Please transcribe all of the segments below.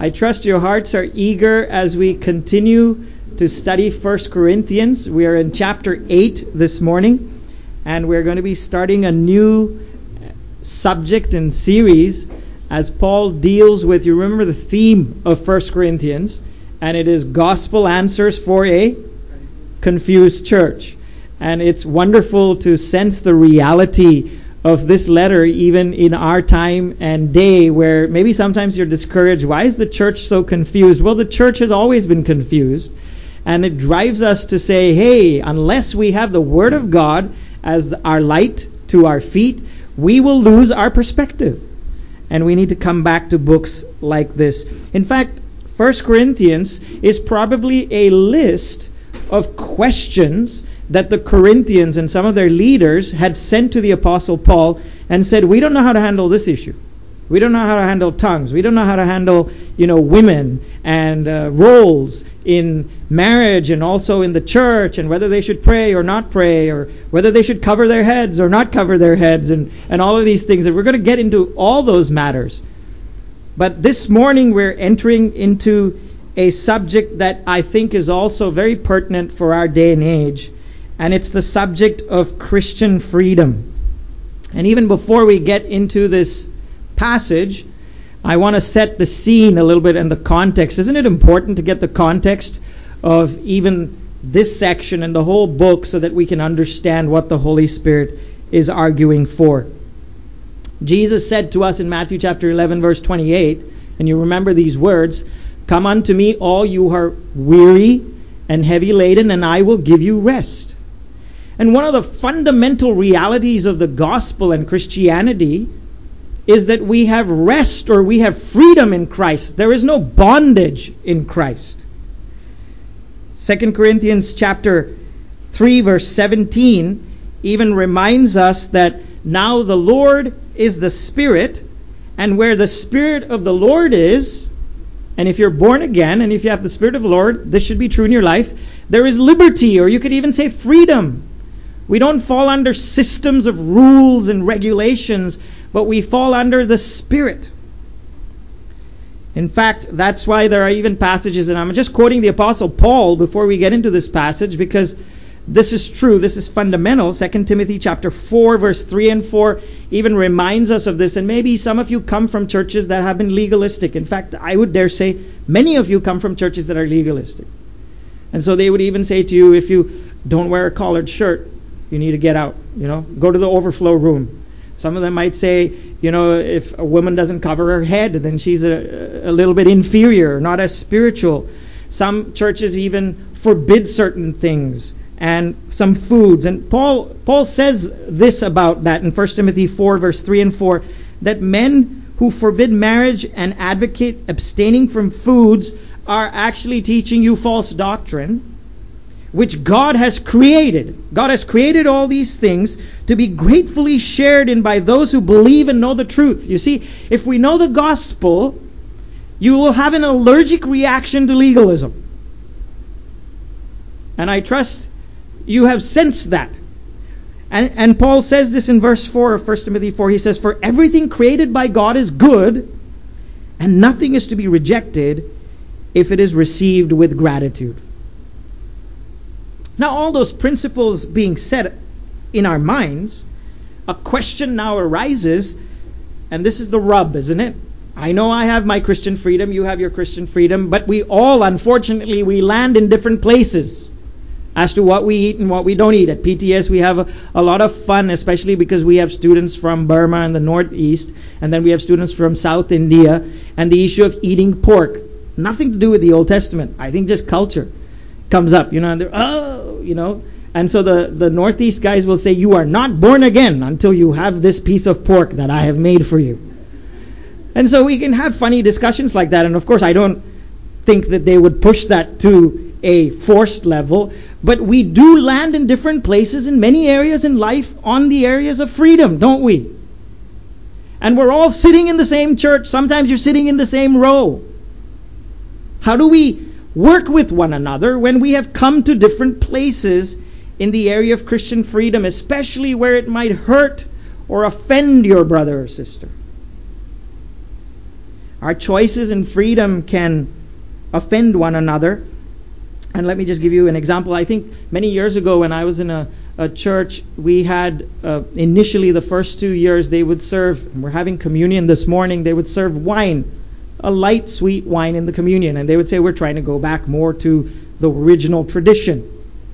I trust your hearts are eager as we continue to study 1 Corinthians. We are in chapter 8 this morning, and we're going to be starting a new subject and series as Paul deals with, you remember the theme of 1 Corinthians, and it is gospel answers for a confused church. And it's wonderful to sense the reality of this letter even in our time and day, where maybe sometimes you're discouraged. Why is the church so confused? Well, the church has always been confused, and it drives us to say, hey, unless we have the Word of God as our light to our feet, we will lose our perspective. And we need to come back to books like this. In fact, 1 Corinthians is probably a list of questions that the Corinthians and some of their leaders had sent to the Apostle Paul and said, we don't know how to handle this issue. We don't know how to handle tongues. We don't know how to handle, women and roles in marriage and also in the church, and whether they should pray or not pray, or whether they should cover their heads or not cover their heads, and all of these things. And we're going to get into all those matters. But this morning we're entering into a subject that I think is also very pertinent for our day and age. And it's the subject of Christian freedom. And even before we get into this passage, I want to set the scene a little bit and the context. Isn't it important to get the context of even this section and the whole book so that we can understand what the Holy Spirit is arguing for? Jesus said to us in Matthew chapter 11, verse 28, and you remember these words, "Come unto me, all you are weary and heavy laden, and I will give you rest." And one of the fundamental realities of the gospel and Christianity is that we have rest, or we have freedom in Christ. There is no bondage in Christ. 2 Corinthians chapter 3 verse 17 even reminds us that now the Lord is the Spirit, and where the Spirit of the Lord is, and if you're born again and if you have the Spirit of the Lord, this should be true in your life, there is liberty, or you could even say freedom. We don't fall under systems of rules and regulations, but we fall under the Spirit. In fact, that's why there are even passages, and I'm just quoting the Apostle Paul before we get into this passage, because this is true, this is fundamental. 2 Timothy chapter 4, verse 3 and 4 even reminds us of this. And maybe some of you come from churches that have been legalistic. In fact, I would dare say many of you come from churches that are legalistic. And so they would even say to you, if you don't wear a collared shirt, you need to get out, go to the overflow room. Some of them might say, if a woman doesn't cover her head, then she's a little bit inferior, not as spiritual. Some churches even forbid certain things and some foods. And Paul says this about that in 1 Timothy 4, verse 3 and 4, that men who forbid marriage and advocate abstaining from foods are actually teaching you false doctrine, which God has created. God has created all these things to be gratefully shared in by those who believe and know the truth. You see, if we know the gospel, you will have an allergic reaction to legalism. And I trust you have sensed that. And Paul says this in verse 4 of 1 Timothy 4. He says, "For everything created by God is good, and nothing is to be rejected if it is received with gratitude." Now, all those principles being set in our minds, a question now arises, and this is the rub, isn't it? I know I have my Christian freedom, you have your Christian freedom, but we all, unfortunately, we land in different places as to what we eat and what we don't eat. At PTS, we have a lot of fun, especially because we have students from Burma and the Northeast, and then we have students from South India, and the issue of eating pork. Nothing to do with the Old Testament. I think just culture comes up, and they're, and so the Northeast guys will say, you are not born again until you have this piece of pork that I have made for you. And so we can have funny discussions like that, and of course I don't think that they would push that to a forced level, but we do land in different places in many areas in life on the areas of freedom, don't we? And we're all sitting in the same church. Sometimes you're sitting in the same row. How do we work with one another when we have come to different places in the area of Christian freedom, especially where it might hurt or offend your brother or sister? Our choices and freedom can offend one another. And let me just give you an example. I think many years ago when I was in a church, we had initially the first 2 years they would serve, and we're having communion this morning, they would serve wine, a light sweet wine in the communion. And they would say we're trying to go back more to the original tradition.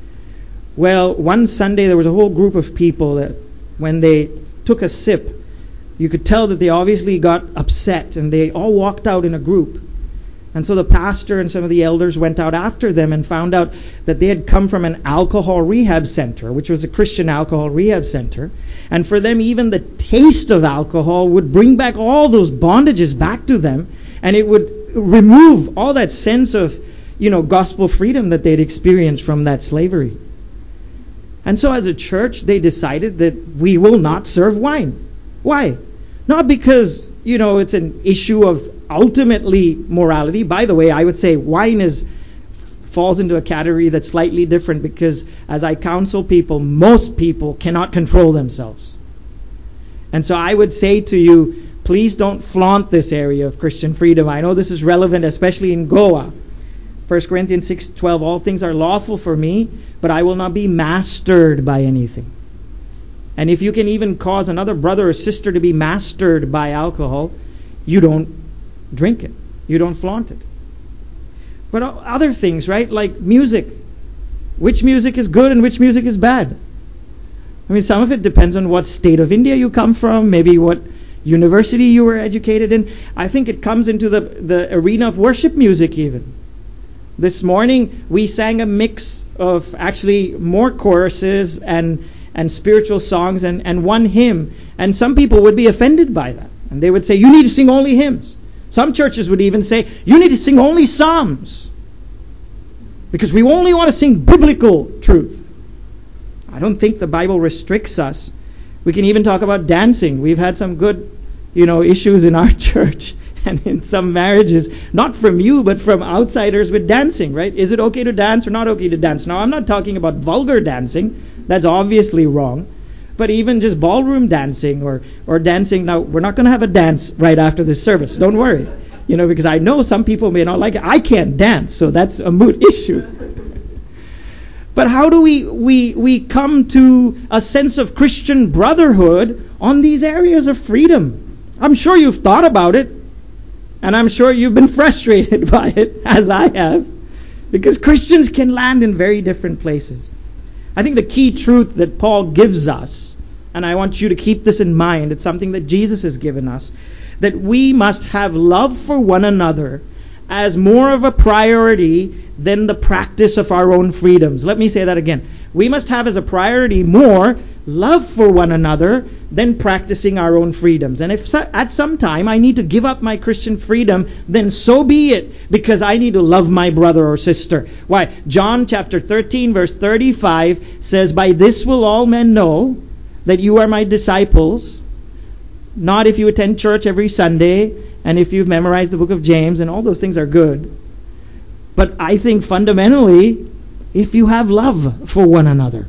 Well, one Sunday there was a whole group of people that when they took a sip, you could tell that they obviously got upset, and they all walked out in a group. And so the pastor and some of the elders went out after them and found out that they had come from an alcohol rehab center, which was a Christian alcohol rehab center. And for them, even the taste of alcohol would bring back all those bondages back to them, and it would remove all that sense of, gospel freedom that they'd experienced from that slavery. And so as a church, they decided that we will not serve wine. Why? Not because, it's an issue of ultimately morality. By the way, I would say wine falls into a category that's slightly different, because as I counsel people, most people cannot control themselves. And so I would say to you, please don't flaunt this area of Christian freedom. I know this is relevant, especially in Goa. 1 Corinthians 6:12, all things are lawful for me, but I will not be mastered by anything. And if you can even cause another brother or sister to be mastered by alcohol, you don't drink it. You don't flaunt it. But other things, right? Like music. Which music is good and which music is bad? I mean, some of it depends on what state of India you come from, maybe what university you were educated in. I think it comes into the arena of worship music even. This morning we sang a mix of actually more choruses and spiritual songs and one hymn. And some people would be offended by that. And they would say, you need to sing only hymns. Some churches would even say, you need to sing only psalms, because we only want to sing biblical truth. I don't think the Bible restricts us. We can even talk about dancing. We've had some good, issues in our church and in some marriages, not from you, but from outsiders with dancing, right? Is it okay to dance or not okay to dance? Now, I'm not talking about vulgar dancing. That's obviously wrong. But even just ballroom dancing or dancing. Now, we're not going to have a dance right after this service. Don't worry. Because I know some people may not like it. I can't dance, so that's a moot issue. But how do we come to a sense of Christian brotherhood on these areas of freedom? I'm sure you've thought about it, and I'm sure you've been frustrated by it, as I have, because Christians can land in very different places. I think the key truth that Paul gives us, and I want you to keep this in mind, it's something that Jesus has given us, that we must have love for one another as more of a priority than the practice of our own freedoms. Let me say that again. We must have as a priority more love for one another than practicing our own freedoms. And if at some time I need to give up my Christian freedom, then so be it, because I need to love my brother or sister. Why? John chapter 13 verse 35 says, by this will all men know that you are my disciples, not if you attend church every Sunday and if you've memorized the book of James, and all those things are good. But I think fundamentally, if you have love for one another.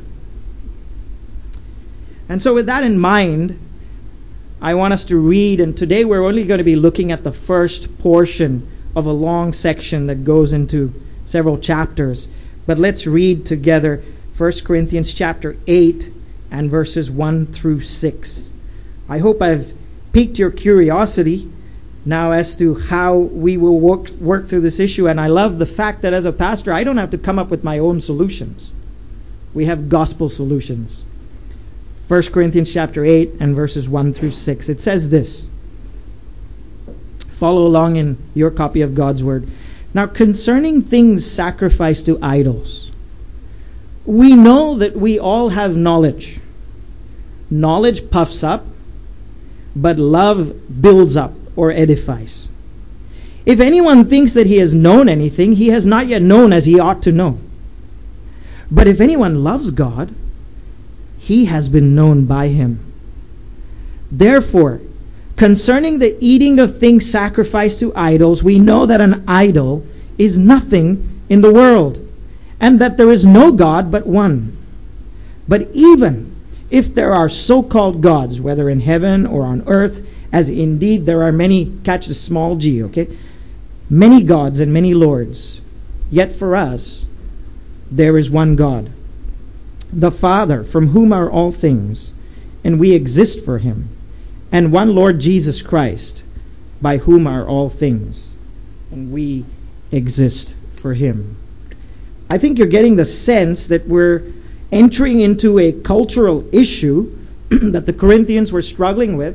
And so with that in mind, I want us to read, and today we're only going to be looking at the first portion of a long section that goes into several chapters. But let's read together 1 Corinthians chapter 8 and verses 1 through 6. I hope I've piqued your curiosity now as to how we will work through this issue. And I love the fact that as a pastor, I don't have to come up with my own solutions. We have gospel solutions. 1 Corinthians chapter 8 and verses 1 through 6. It says this. Follow along in your copy of God's Word. Now, concerning things sacrificed to idols, we know that we all have knowledge. Knowledge puffs up, but love builds up or edifies. If anyone thinks that he has known anything, he has not yet known as he ought to know. But if anyone loves God, he has been known by him. Therefore, concerning the eating of things sacrificed to idols, we know that an idol is nothing in the world, and that there is no God but one. But even if there are so-called gods, whether in heaven or on earth, as indeed there are many, catch the small g, okay? Many gods and many lords. Yet for us, there is one God, the Father, from whom are all things, and we exist for him, and one Lord Jesus Christ, by whom are all things, and we exist for him. I think you're getting the sense that we're entering into a cultural issue that the Corinthians were struggling with,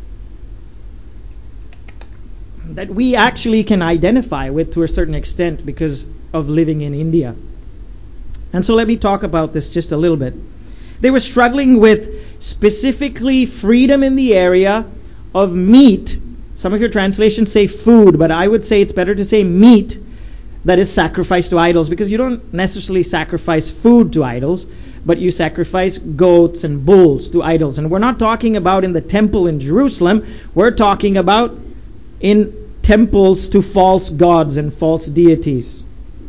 that we actually can identify with to a certain extent because of living in India. And so let me talk about this just a little bit. They were struggling with specifically freedom in the area of meat. Some of your translations say food, but I would say it's better to say meat that is sacrificed to idols, because you don't necessarily sacrifice food to idols, but you sacrifice goats and bulls to idols. And we're not talking about in the temple in Jerusalem. We're talking about in temples to false gods and false deities.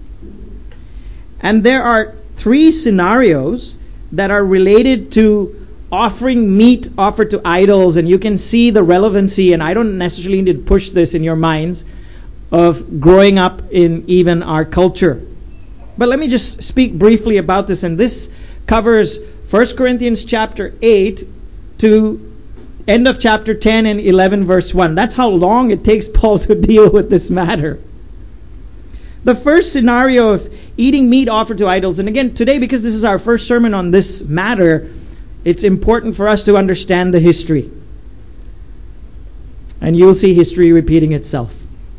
And there are 3 scenarios that are related to offering meat offered to idols, and you can see the relevancy, and I don't necessarily need to push this in your minds, of growing up in even our culture. But let me just speak briefly about this, and this covers 1 Corinthians chapter 8 to end of chapter 10 and 11 verse 1. That's how long it takes Paul to deal with this matter. The first scenario of eating meat offered to idols, and again today, because this is our first sermon on this matter, it's important for us to understand the history. And you'll see history repeating itself.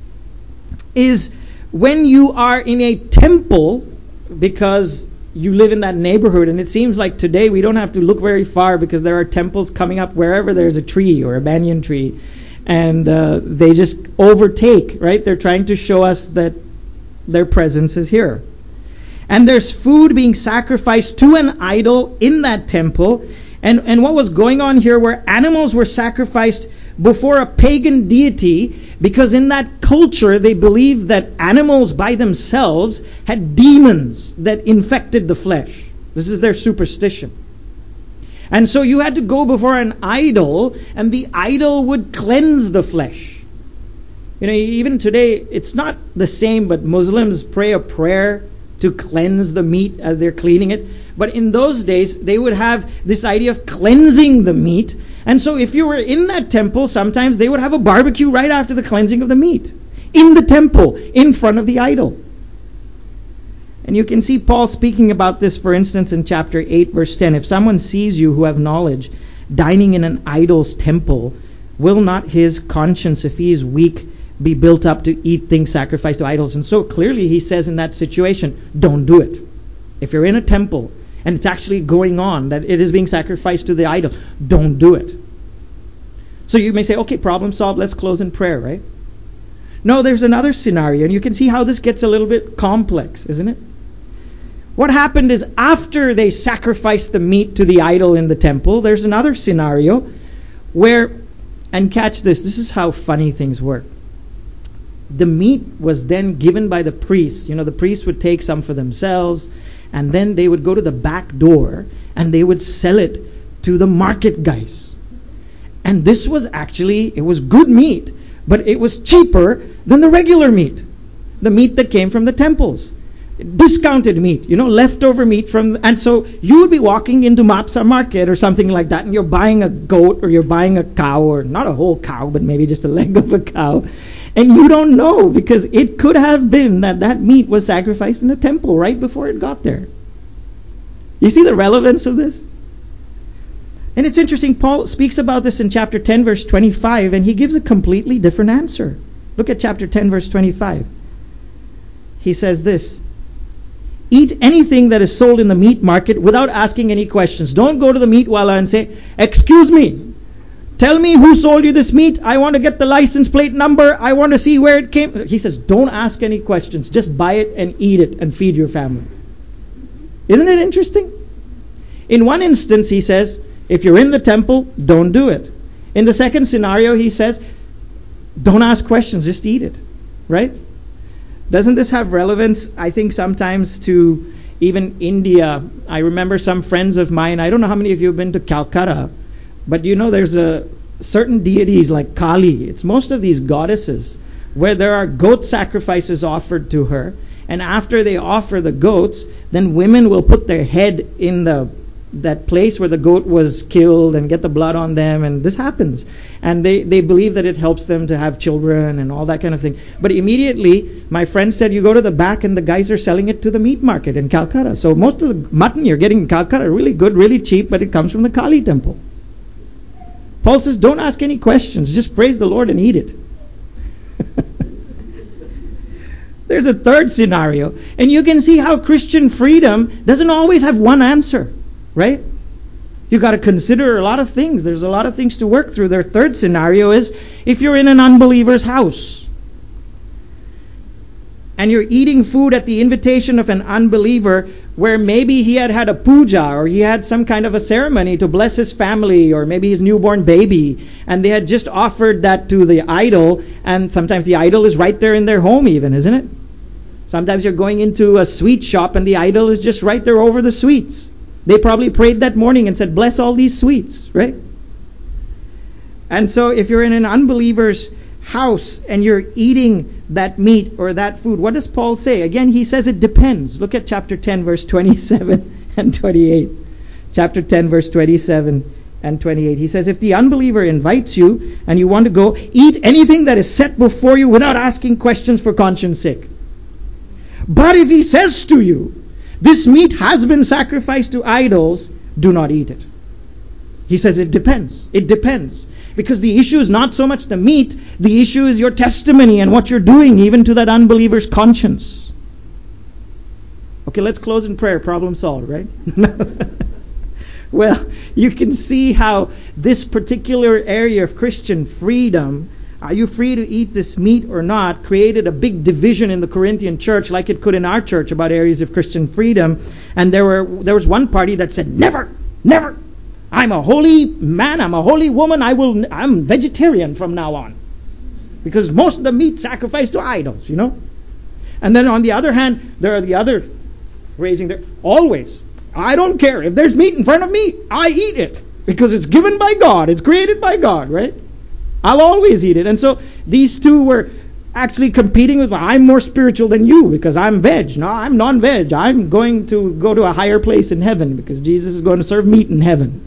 Is when you are in a temple, because you live in that neighborhood, and it seems like today we don't have to look very far because there are temples coming up wherever there's a tree or a banyan tree, and they just overtake, right? They're trying to show us that their presence is here. And there's food being sacrificed to an idol in that temple. And what was going on here were animals were sacrificed before a pagan deity, because in that culture they believed that animals by themselves had demons that infected the flesh. This is their superstition. And so you had to go before an idol, and the idol would cleanse the flesh. You know, even today it's not the same, but Muslims pray a prayer to cleanse the meat as they're cleaning it. But in those days they would have this idea of cleansing the meat. And so if you were in that temple, sometimes they would have a barbecue right after the cleansing of the meat. In the temple, in front of the idol. And you can see Paul speaking about this, for instance, in chapter 8, verse 10. If someone sees you who have knowledge dining in an idol's temple, will not his conscience, if he is weak, be built up to eat things sacrificed to idols? And so clearly he says in that situation, don't do it. If you're in a temple and it's actually going on, that it is being sacrificed to the idol, don't do it. So you may say, okay, problem solved, let's close in prayer, right? No, there's another scenario, and you can see how this gets a little bit complex, isn't it? What happened is, after they sacrificed the meat to the idol in the temple, there's another scenario where, and catch this is how funny things work. The meat was then given by the priest. You know, the priest would take some for themselves, and then they would go to the back door and they would sell it to the market guys. And this was actually, it was good meat, but it was cheaper than the regular meat. The meat that came from the temples. Discounted meat, you know, leftover meat from, and so you would be walking into Mapsa market or something like that, and you're buying a goat or you're buying a cow, or not a whole cow, but maybe just a leg of a cow. And you don't know, because it could have been that meat was sacrificed in a temple right before it got there. You see the relevance of this? And it's interesting, Paul speaks about this in chapter 10, verse 25, and he gives a completely different answer. Look at chapter 10, verse 25. He says this: eat anything that is sold in the meat market without asking any questions. Don't go to the meatwala and say, excuse me, tell me who sold you this meat. I want to get the license plate number. I want to see where it came. He says, don't ask any questions. Just buy it and eat it and feed your family. Isn't it interesting? In one instance, he says, if you're in the temple, don't do it. In the second scenario, he says, don't ask questions, just eat it. Right? Doesn't this have relevance, I think, sometimes to even India? I remember some friends of mine, I don't know how many of you have been to Calcutta, but you know there's a certain deities like Kali. It's most of these goddesses where there are goat sacrifices offered to her. And after they offer the goats, then women will put their head in that place where the goat was killed and get the blood on them, and this happens. And they believe that it helps them to have children and all that kind of thing. But immediately, my friend said, you go to the back and the guys are selling it to the meat market in Calcutta. So most of the mutton you're getting in Calcutta, really good, really cheap, but it comes from the Kali temple. Paul says, don't ask any questions. Just praise the Lord and eat it. There's a third scenario. And you can see how Christian freedom doesn't always have one answer. Right? You've got to consider a lot of things. There's a lot of things to work through. Their third scenario is if you're in an unbeliever's house and you're eating food at the invitation of an unbeliever where maybe he had a puja or he had some kind of a ceremony to bless his family or maybe his newborn baby, and they had just offered that to the idol, and sometimes the idol is right there in their home even, isn't it? Sometimes you're going into a sweet shop and the idol is just right there over the sweets. They probably prayed that morning and said, bless all these sweets, right? And so if you're in an unbeliever's house and you're eating that meat or that food, what does Paul say? Again, he says it depends. Look at chapter 10, verse 27 and 28. Chapter 10, verse 27 and 28. He says, if the unbeliever invites you and you want to go, eat anything that is set before you without asking questions for conscience sake. But if he says to you, this meat has been sacrificed to idols, do not eat it. He says it depends. It depends. Because the issue is not so much the meat, the issue is your testimony and what you're doing even to that unbeliever's conscience. Okay, let's close in prayer. Problem solved, right? Well, you can see how this particular area of Christian freedom, are you free to eat this meat or not, created a big division in the Corinthian church like it could in our church about areas of Christian freedom. And there was one party that said, never, never. I'm a holy man, I'm a holy woman, I'm vegetarian from now on. Because most of the meat sacrificed to idols, you know. And then on the other hand, there are the other raising their, always, I don't care. If there's meat in front of me, I eat it. Because it's given by God, it's created by God, right? I'll always eat it. And so these two were actually competing with, I'm more spiritual than you because I'm veg. No, I'm non-veg. I'm going to go to a higher place in heaven because Jesus is going to serve meat in heaven.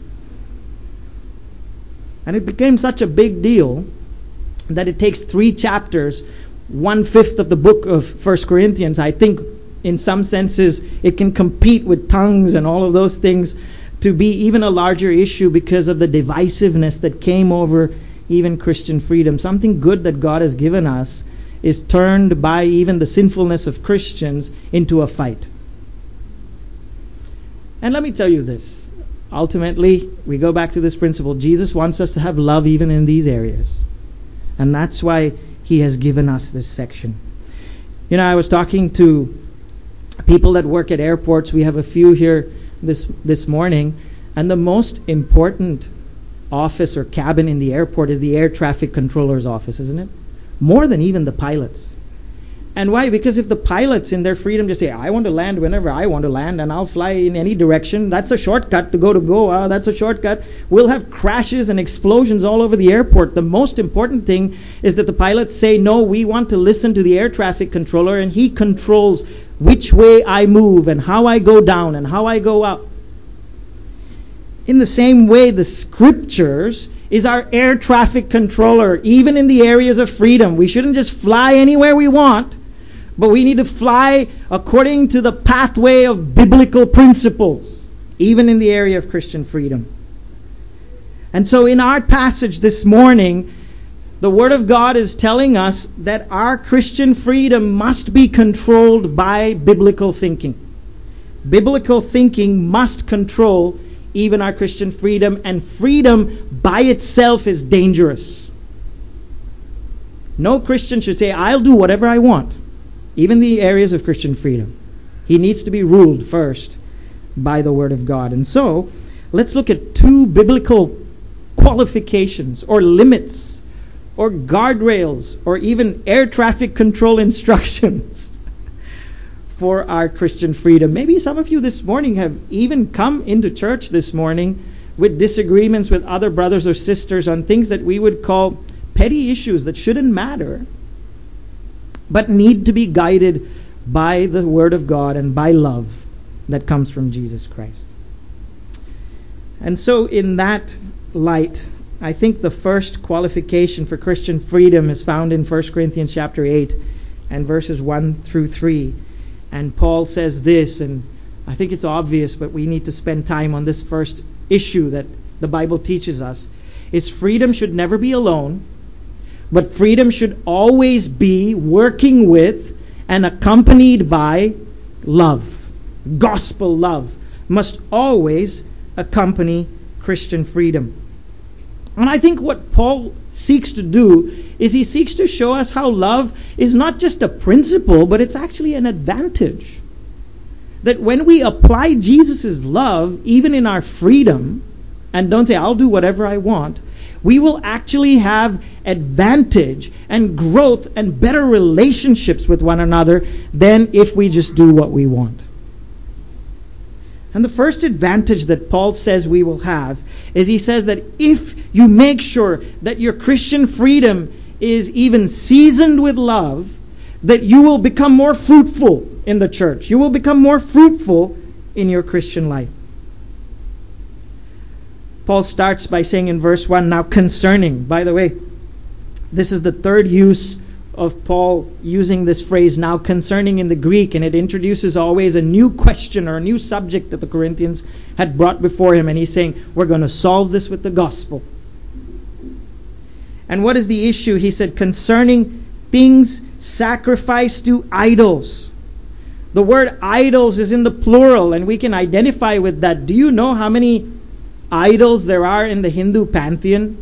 And it became such a big deal that it takes 3 chapters, 1/5 of the book of 1 Corinthians. I think in some senses it can compete with tongues and all of those things to be even a larger issue because of the divisiveness that came over even Christian freedom. Something good that God has given us is turned by even the sinfulness of Christians into a fight. And let me tell you this. Ultimately, we go back to this principle. Jesus wants us to have love even in these areas. And that's why he has given us this section. You know, I was talking to people that work at airports. We have a few here this morning. And the most important office or cabin in the airport is the air traffic controller's office, isn't it? More than even the pilots. And why? Because if the pilots in their freedom just say, I want to land whenever I want to land and I'll fly in any direction, that's a shortcut to go to Goa, that's a shortcut, we'll have crashes and explosions all over the airport. The most important thing is that the pilots say, no, we want to listen to the air traffic controller and he controls which way I move and how I go down and how I go up. In the same way, the scriptures is our air traffic controller, even in the areas of freedom. We shouldn't just fly anywhere we want, but we need to fly according to the pathway of biblical principles, even in the area of Christian freedom. And so in our passage this morning, the Word of God is telling us that our Christian freedom must be controlled by biblical thinking. Biblical thinking must control even our Christian freedom, and freedom by itself is dangerous. No Christian should say, I'll do whatever I want, even the areas of Christian freedom. He needs to be ruled first by the Word of God. And so, let's look at 2 biblical qualifications or limits or guardrails or even air traffic control instructions for our Christian freedom. Maybe some of you this morning have even come into church this morning with disagreements with other brothers or sisters on things that we would call petty issues that shouldn't matter, but need to be guided by the Word of God and by love that comes from Jesus Christ. And so in that light, I think the first qualification for Christian freedom is found in 1 Corinthians chapter 8 and verses 1 through 3. And Paul says this, and I think it's obvious, but we need to spend time on this first issue that the Bible teaches us, is freedom should never be alone, but freedom should always be working with and accompanied by love. Gospel love must always accompany Christian freedom. And I think what Paul seeks to do is he seeks to show us how love is not just a principle, but it's actually an advantage. That when we apply Jesus' love, even in our freedom, and don't say, I'll do whatever I want, we will actually have advantage and growth and better relationships with one another than if we just do what we want. And the first advantage that Paul says we will have is he says that if you make sure that your Christian freedom is even seasoned with love, that you will become more fruitful in the church. You will become more fruitful in your Christian life. Paul starts by saying in verse 1, now concerning. By the way, this is the third use of Paul using this phrase, now concerning, in the Greek, and it introduces always a new question or a new subject that the Corinthians had brought before him, and he's saying, we're going to solve this with the gospel. And what is the issue? He said, concerning things sacrificed to idols. The word idols is in the plural, and we can identify with that. Do you know how many idols there are in the Hindu pantheon?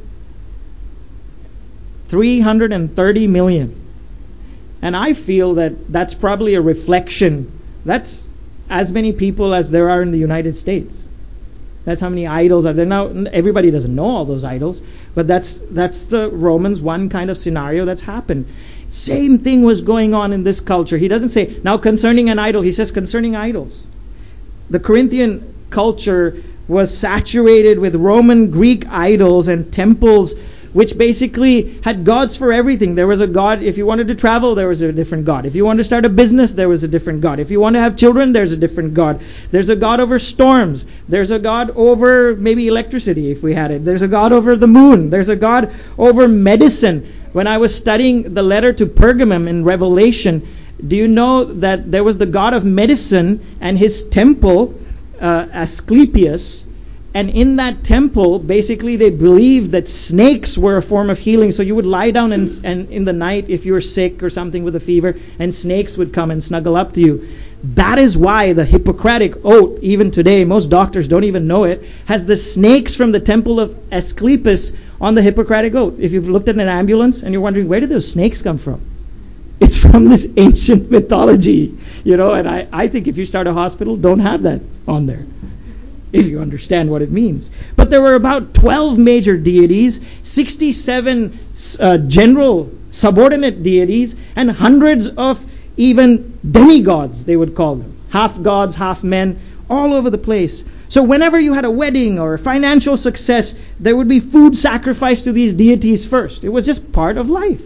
330 million. And I feel that that's probably a reflection. That's as many people as there are in the United States. That's how many idols are there. Now, everybody doesn't know all those idols, but that's the Romans 1 kind of scenario that's happened. Same thing was going on in this culture. He doesn't say, now concerning an idol. He says concerning idols. The Corinthian culture was saturated with Roman Greek idols and temples, which basically had gods for everything. There was a god, if you wanted to travel, there was a different god. If you wanted to start a business, there was a different god. If you want to have children, there's a different god. There's a god over storms. There's a god over maybe electricity, if we had it. There's a god over the moon. There's a god over medicine. When I was studying the letter to Pergamum in Revelation, do you know that there was the god of medicine and his temple, Asclepius, and in that temple, basically they believed that snakes were a form of healing. So you would lie down and in the night if you were sick or something with a fever, and snakes would come and snuggle up to you. That is why the Hippocratic Oath, even today, most doctors don't even know it, has the snakes from the temple of Asclepius on the Hippocratic Oath. If you've looked at an ambulance and you're wondering, where did those snakes come from? It's from this ancient mythology, and I think if you start a hospital, don't have that on there, if you understand what it means. But there were about 12 major deities, 67 general subordinate deities, and hundreds of even demigods, they would call them. Half gods, half men, all over the place. So whenever you had a wedding or a financial success, there would be food sacrificed to these deities first. It was just part of life.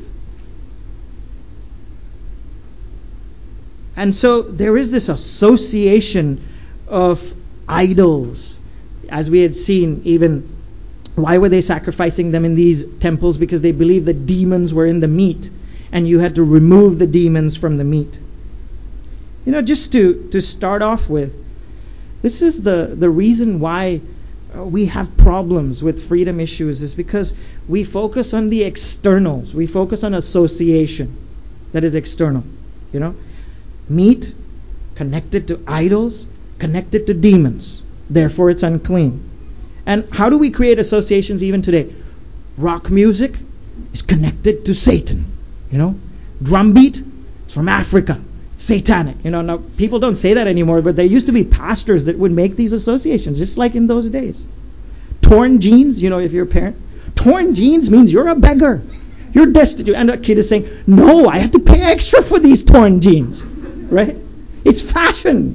And so there is this association of idols. As we had seen, even why were they sacrificing them in these temples? Because they believed that demons were in the meat, and you had to remove the demons from the meat. Just to start off with, this is the reason why we have problems with freedom issues, is because we focus on the externals. We focus on association that is external. Meat connected to idols, connected to demons. Therefore, it's unclean. And how do we create associations even today? Rock music is connected to Satan. Drumbeat is from Africa. It's satanic. Now people don't say that anymore, but there used to be pastors that would make these associations, just like in those days. Torn jeans, if you're a parent, torn jeans means you're a beggar. You're destitute. And a kid is saying, no, I had to pay extra for these torn jeans. Right? It's fashion.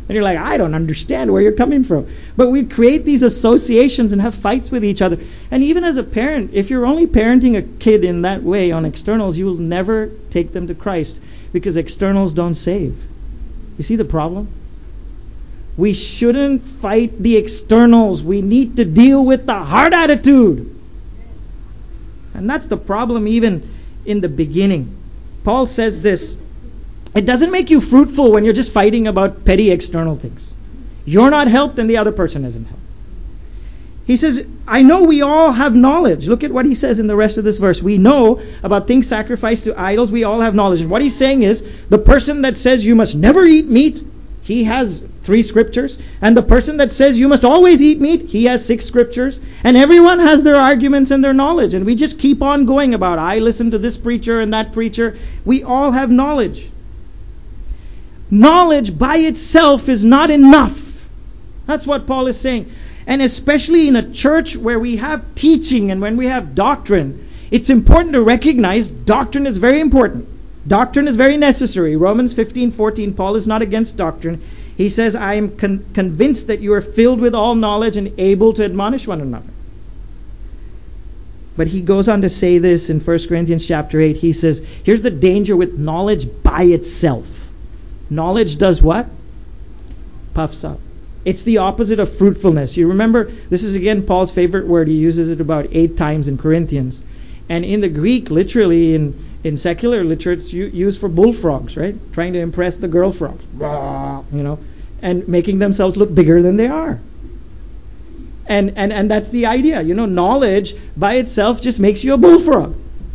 And you're like, I don't understand where you're coming from. But we create these associations and have fights with each other. And even as a parent, if you're only parenting a kid in that way on externals, you will never take them to Christ, because externals don't save. You see the problem? We shouldn't fight the externals. We need to deal with the heart attitude. And that's the problem even in the beginning. Paul says this: it doesn't make you fruitful when you're just fighting about petty external things. You're not helped and the other person isn't helped. He says, I know we all have knowledge. Look at what he says in the rest of this verse. We know about things sacrificed to idols. We all have knowledge. And what he's saying is, the person that says you must never eat meat, he has 3 scriptures. And the person that says you must always eat meat, he has 6 scriptures. And everyone has their arguments and their knowledge. And we just keep on going about, I listen to this preacher and that preacher. We all have knowledge. Knowledge by itself is not enough. That's what Paul is saying. And especially in a church where we have teaching and when we have doctrine, it's important to recognize doctrine is very important. Doctrine is very necessary. Romans 15:14, Paul is not against doctrine. He says, I am convinced that you are filled with all knowledge and able to admonish one another. But he goes on to say this in 1 Corinthians chapter 8. He says, here's the danger with knowledge by itself. Knowledge does what? Puffs up. It's the opposite of fruitfulness. You remember, this is again Paul's favorite word. He uses it about 8 times in Corinthians. And in the Greek, literally in secular literature, it's used for bullfrogs, right? Trying to impress the girl frogs. And making themselves look bigger than they are. And that's the idea. Knowledge by itself just makes you a bullfrog.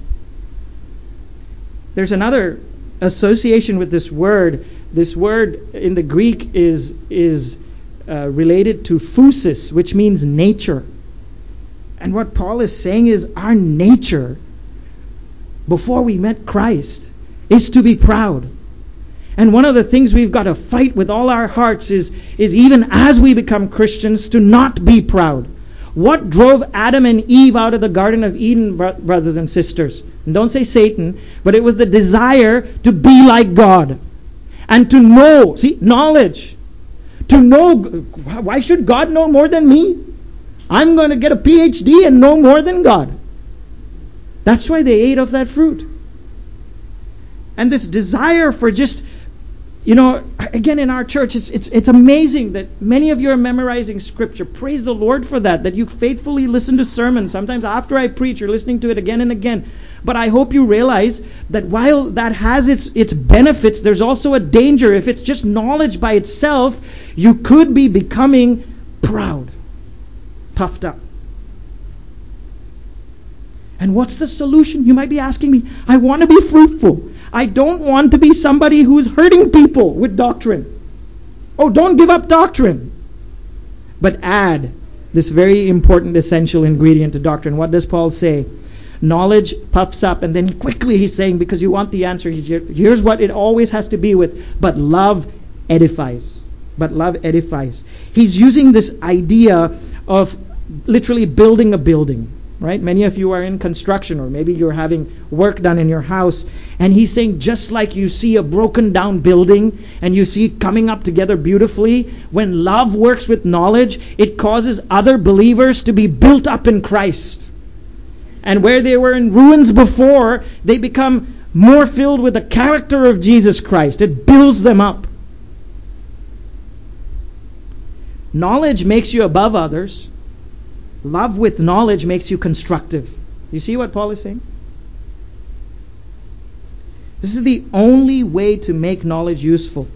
There's another association with this word. This word in the Greek is related to phusis, which means nature. And what Paul is saying is our nature before we met Christ is to be proud. And one of the things we've got to fight with all our hearts is even as we become Christians, to not be proud. What drove Adam and Eve out of the Garden of Eden, brothers and sisters? And don't say Satan, but it was the desire to be like God. And to know, knowledge. To know, why should God know more than me? I'm going to get a PhD and know more than God. That's why they ate of that fruit. And this desire for just, again in our church, it's amazing that many of you are memorizing Scripture. Praise the Lord for that you faithfully listen to sermons. Sometimes after I preach, you're listening to it again and again. But I hope you realize that while that has its benefits, there's also a danger. If it's just knowledge by itself, you could be becoming proud, puffed up. And what's the solution? You might be asking me, I want to be fruitful. I don't want to be somebody who's hurting people with doctrine. Oh, don't give up doctrine. But add this very important essential ingredient to doctrine. What does Paul say? Knowledge puffs up, and then quickly he's saying, because you want the answer, here's what it always has to be with. But love edifies. But love edifies. He's using this idea of literally building a building, right? Many of you are in construction, or maybe you're having work done in your house, and he's saying, just like you see a broken down building and you see it coming up together beautifully, when love works with knowledge, it causes other believers to be built up in Christ. And where they were in ruins before, they become more filled with the character of Jesus Christ. It builds them up. Knowledge makes you above others. Love with knowledge makes you constructive. You see what Paul is saying? This is the only way to make knowledge useful.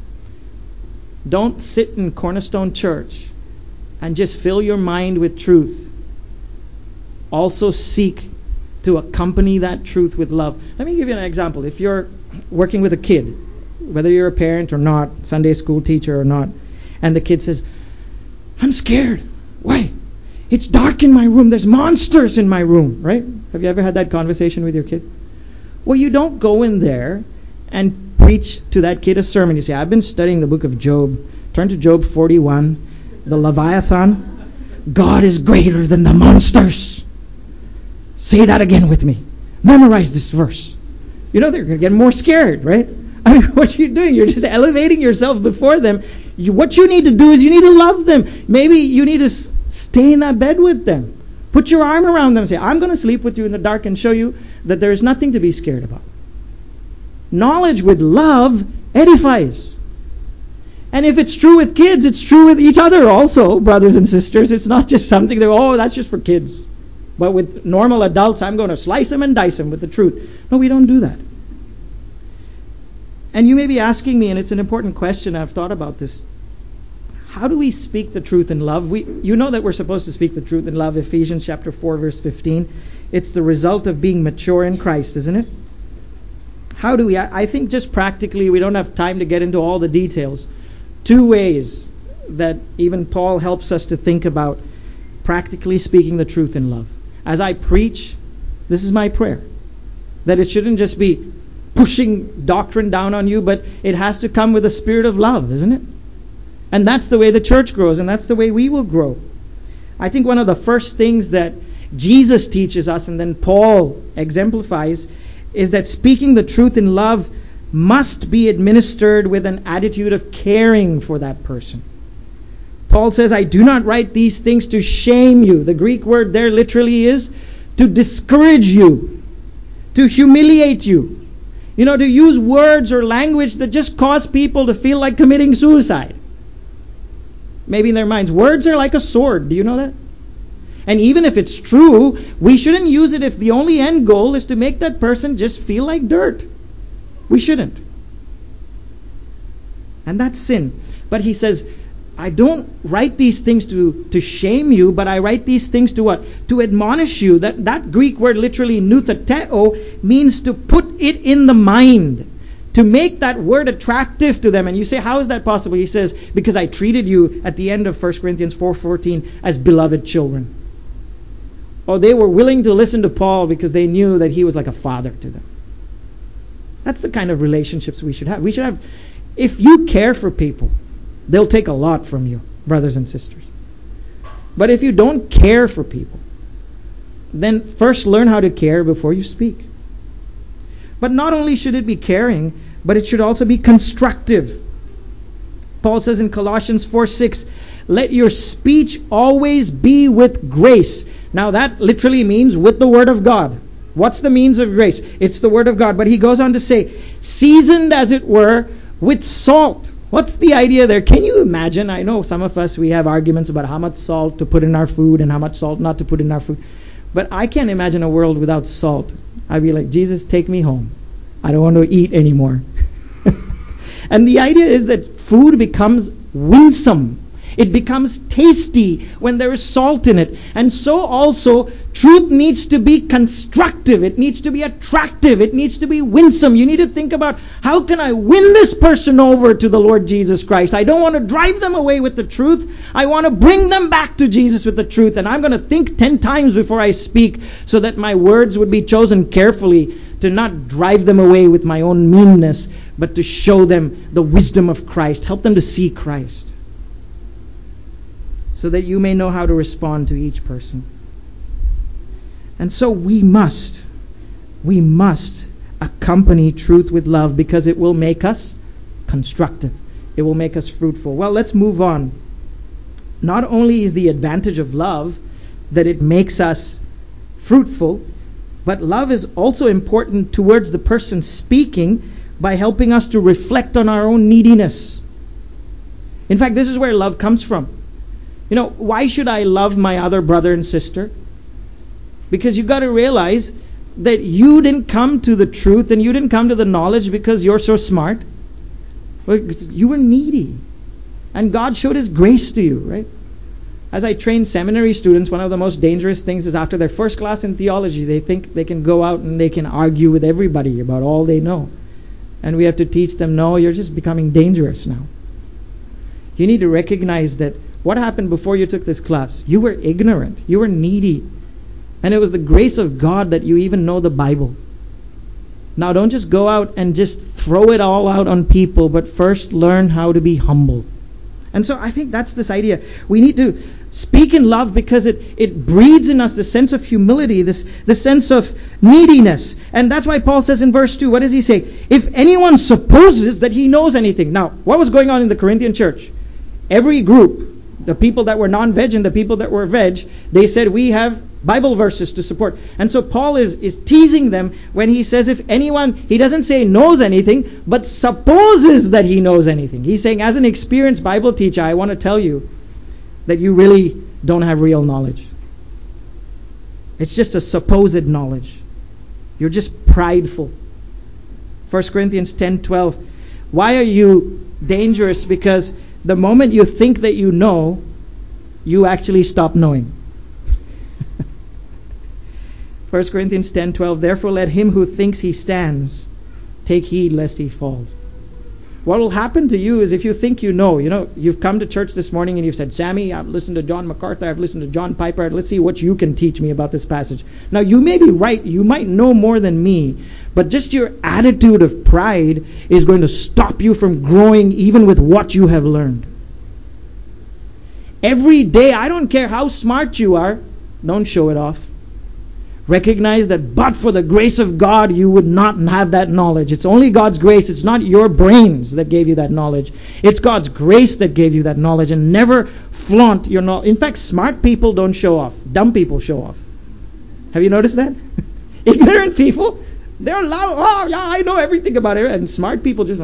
Don't sit in Cornerstone Church and just fill your mind with truth. Also seek to accompany that truth with love. Let me give you an example. If you're working with a kid, whether you're a parent or not, Sunday school teacher or not, and the kid says, I'm scared. Why? It's dark in my room. There's monsters in my room, right? Have you ever had that conversation with your kid? Well, you don't go in there and preach to that kid a sermon. You say, I've been studying the book of Job. Turn to Job 41, the Leviathan. God is greater than the monsters. Say that again with me. Memorize this verse. They're going to get more scared, right? I mean, what are you doing? You're just elevating yourself before them. What you need to do is you need to love them. Maybe you need to stay in that bed with them. Put your arm around them and say, I'm going to sleep with you in the dark and show you that there is nothing to be scared about. Knowledge with love edifies. And if it's true with kids, it's true with each other also, brothers and sisters. It's not just something that, that's just for kids. But with normal adults, I'm going to slice them and dice them with the truth. No, we don't do that. And you may be asking me, and it's an important question, I've thought about this. How do we speak the truth in love? You know that we're supposed to speak the truth in love. Ephesians chapter 4, verse 15. It's the result of being mature in Christ, isn't it? How do we? I think just practically, we don't have time to get into all the details. 2 ways that even Paul helps us to think about practically speaking the truth in love. As I preach, this is my prayer. That it shouldn't just be pushing doctrine down on you, but it has to come with a spirit of love, isn't it? And that's the way the church grows, and that's the way we will grow. I think one of the first things that Jesus teaches us, and then Paul exemplifies, is that speaking the truth in love must be administered with an attitude of caring for that person. Paul says, I do not write these things to shame you. The Greek word there literally is to discourage you, to humiliate you. To use words or language that just cause people to feel like committing suicide. Maybe in their minds, words are like a sword. Do you know that? And even if it's true, we shouldn't use it if the only end goal is to make that person just feel like dirt. We shouldn't. And that's sin. But he says, I don't write these things to shame you, but I write these things to what? To admonish you. That Greek word literally, noutheteo, means to put it in the mind. To make that word attractive to them. And you say, how is that possible? He says, because I treated you at the end of 1 Corinthians 4:14 as beloved children. They were willing to listen to Paul because they knew that he was like a father to them. That's the kind of relationships we should have. We should have, if you care for people, they'll take a lot from you, brothers and sisters. But if you don't care for people, then first learn how to care before you speak. But not only should it be caring, but it should also be constructive. Paul says in Colossians 4:6, let your speech always be with grace. Now that literally means with the Word of God. What's the means of grace? It's the Word of God. But he goes on to say, seasoned as it were with salt. What's the idea there? Can you imagine? I know some of us, we have arguments about how much salt to put in our food and how much salt not to put in our food. But I can't imagine a world without salt. I'd be like, Jesus, take me home. I don't want to eat anymore. And the idea is that food becomes winsome. It becomes tasty when there is salt in it. And so also, truth needs to be constructive. It needs to be attractive. It needs to be winsome. You need to think about, how can I win this person over to the Lord Jesus Christ? I don't want to drive them away with the truth. I want to bring them back to Jesus with the truth. And I'm going to think 10 times before I speak so that my words would be chosen carefully to not drive them away with my own meanness, but to show them the wisdom of Christ. Help them to see Christ, so that you may know how to respond to each person. And so we must accompany truth with love, because it will make us constructive. It will make us fruitful. Well, let's move on. Not only is the advantage of love that it makes us fruitful, but love is also important towards the person speaking by helping us to reflect on our own neediness. In fact, this is where love comes from. Why should I love my other brother and sister? Because you've got to realize that you didn't come to the truth and you didn't come to the knowledge because you're so smart. You were needy. And God showed His grace to you, right? As I train seminary students, one of the most dangerous things is after their first class in theology, they think they can go out and they can argue with everybody about all they know. And we have to teach them, no, you're just becoming dangerous now. You need to recognize that what happened before you took this class? You were ignorant. You were needy. And it was the grace of God that you even know the Bible. Now don't just go out and just throw it all out on people, but first learn how to be humble. And so I think that's this idea. We need to speak in love because it breeds in us the sense of humility, the sense of neediness. And that's why Paul says in verse 2, what does he say? If anyone supposes that he knows anything. Now, what was going on in the Corinthian church? Every group, the people that were non-veg and the people that were veg, they said, we have Bible verses to support. And so Paul is teasing them when he says if anyone, he doesn't say knows anything, but supposes that he knows anything. He's saying, as an experienced Bible teacher, I want to tell you that you really don't have real knowledge. It's just a supposed knowledge. You're just prideful. 1 Corinthians 10:12. Why are you dangerous? Because the moment you think that you know, you actually stop knowing. 1 Corinthians 10:12. Therefore let him who thinks he stands take heed lest he falls. What will happen to you is if you think you know, you've come to church this morning and you've said, Sammy, I've listened to John MacArthur, I've listened to John Piper, let's see what you can teach me about this passage. Now you may be right, you might know more than me, but just your attitude of pride is going to stop you from growing even with what you have learned. Every day, I don't care how smart you are, don't show it off. Recognize that but for the grace of God, you would not have that knowledge. It's only God's grace. It's not your brains that gave you that knowledge. It's God's grace that gave you that knowledge. And never flaunt your knowledge. In fact, smart people don't show off. Dumb people show off. Have you noticed that? Ignorant people, they're loud. Oh, yeah, I know everything about it. And smart people just,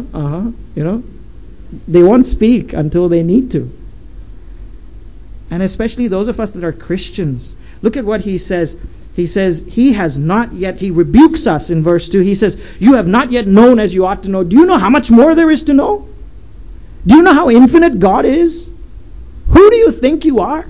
They won't speak until they need to. And especially those of us that are Christians. Look at what he says. He says, he has not yet, he rebukes us in verse 2. He says, you have not yet known as you ought to know. Do you know how much more there is to know? Do you know how infinite God is? Who do you think you are?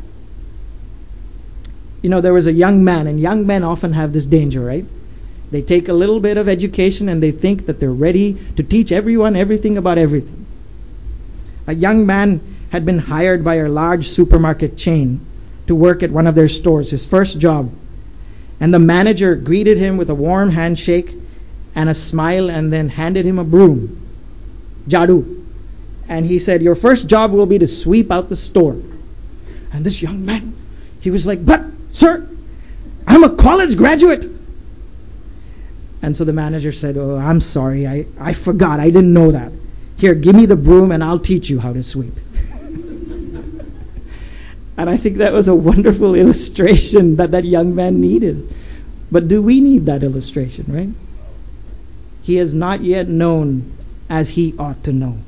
There was a young man, and young men often have this danger, right? They take a little bit of education and they think that they're ready to teach everyone everything about everything. A young man had been hired by a large supermarket chain to work at one of their stores, his first job. And the manager greeted him with a warm handshake and a smile and then handed him a broom. Jadu. And he said, your first job will be to sweep out the store. And this young man, he was like, but sir, I'm a college graduate. And so the manager said, oh, I'm sorry, I forgot, I didn't know that. Here, give me the broom and I'll teach you how to sweep. And I think that was a wonderful illustration that young man needed. But do we need that illustration, right? He has not yet known as he ought to know.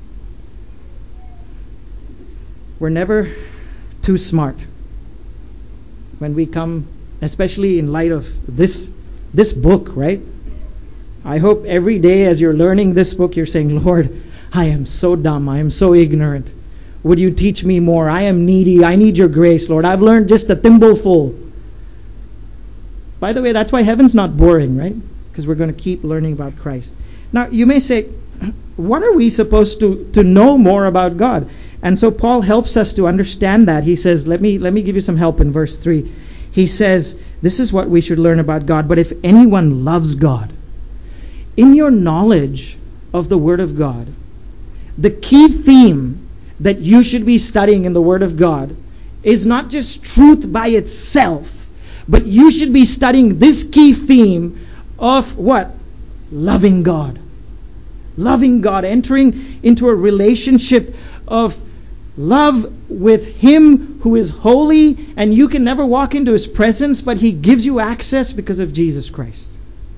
We're never too smart when we come, especially in light of this book, right? I hope every day as you're learning this book, you're saying, Lord, I am so dumb, I am so ignorant. Would you teach me more? I am needy. I need your grace, Lord. I've learned just a thimbleful. By the way, that's why heaven's not boring, right? Because we're going to keep learning about Christ. Now, you may say, what are we supposed to know more about God? And so Paul helps us to understand that. He says, let me give you some help in verse 3. He says, this is what we should learn about God. But if anyone loves God, in your knowledge of the Word of God, the key theme that you should be studying in the Word of God is not just truth by itself, but you should be studying this key theme of what? Loving God. Loving God, entering into a relationship of love with Him who is holy, and you can never walk into His presence, but He gives you access because of Jesus Christ.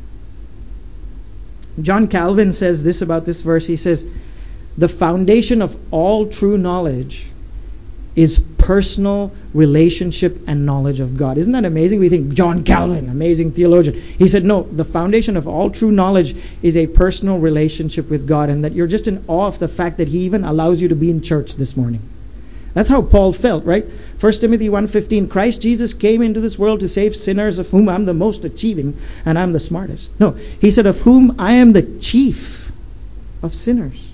John Calvin says this about this verse. He says, the foundation of all true knowledge is personal relationship and knowledge of God. Isn't that amazing? We think John Calvin, amazing theologian. He said, no, the foundation of all true knowledge is a personal relationship with God, and that you're just in awe of the fact that He even allows you to be in church this morning. That's how Paul felt, right? 1 Timothy 1:15, Christ Jesus came into this world to save sinners, of whom I'm the most achieving and I'm the smartest. No, he said, of whom I am the chief of sinners.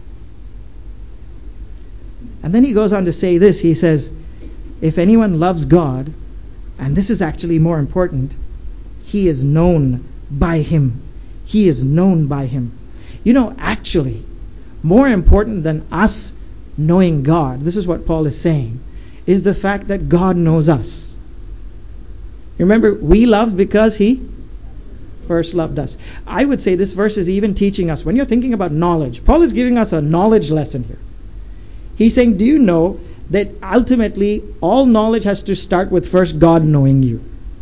And then he goes on to say this. He says, if anyone loves God, and this is actually more important, he is known by Him. He is known by Him. Actually, more important than us knowing God, this is what Paul is saying, is the fact that God knows us. Remember, we love because He first loved us. I would say this verse is even teaching us, when you're thinking about knowledge, Paul is giving us a knowledge lesson here. He's saying, do you know that ultimately all knowledge has to start with first God knowing you?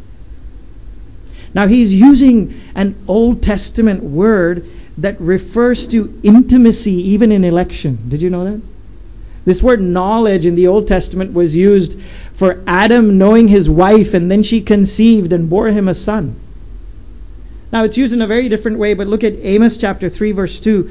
Now he's using an Old Testament word that refers to intimacy even in election. Did you know that? This word knowledge in the Old Testament was used for Adam knowing his wife, and then she conceived and bore him a son. Now it's used in a very different way, but look at Amos chapter 3 verse 2.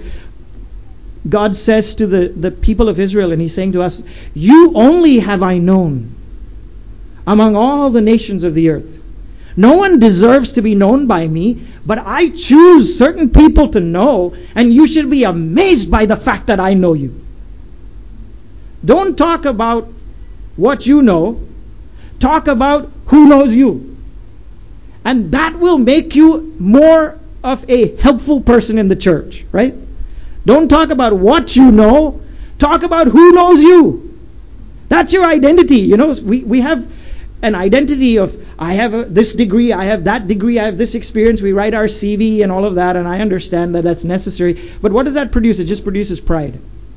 God says to the people of Israel, and he's saying to us, you only have I known among all the nations of the earth. No one deserves to be known by me, but I choose certain people to know, and you should be amazed by the fact that I know you. Don't talk about what you know. Talk about who knows you. And that will make you more of a helpful person in the church, right? Don't talk about what you know. Talk about who knows you. That's your identity. You know, we have an identity of, I have this degree, I have that degree, I have this experience. We write our CV and all of that, and I understand that that's necessary. But what does that produce? It just produces pride.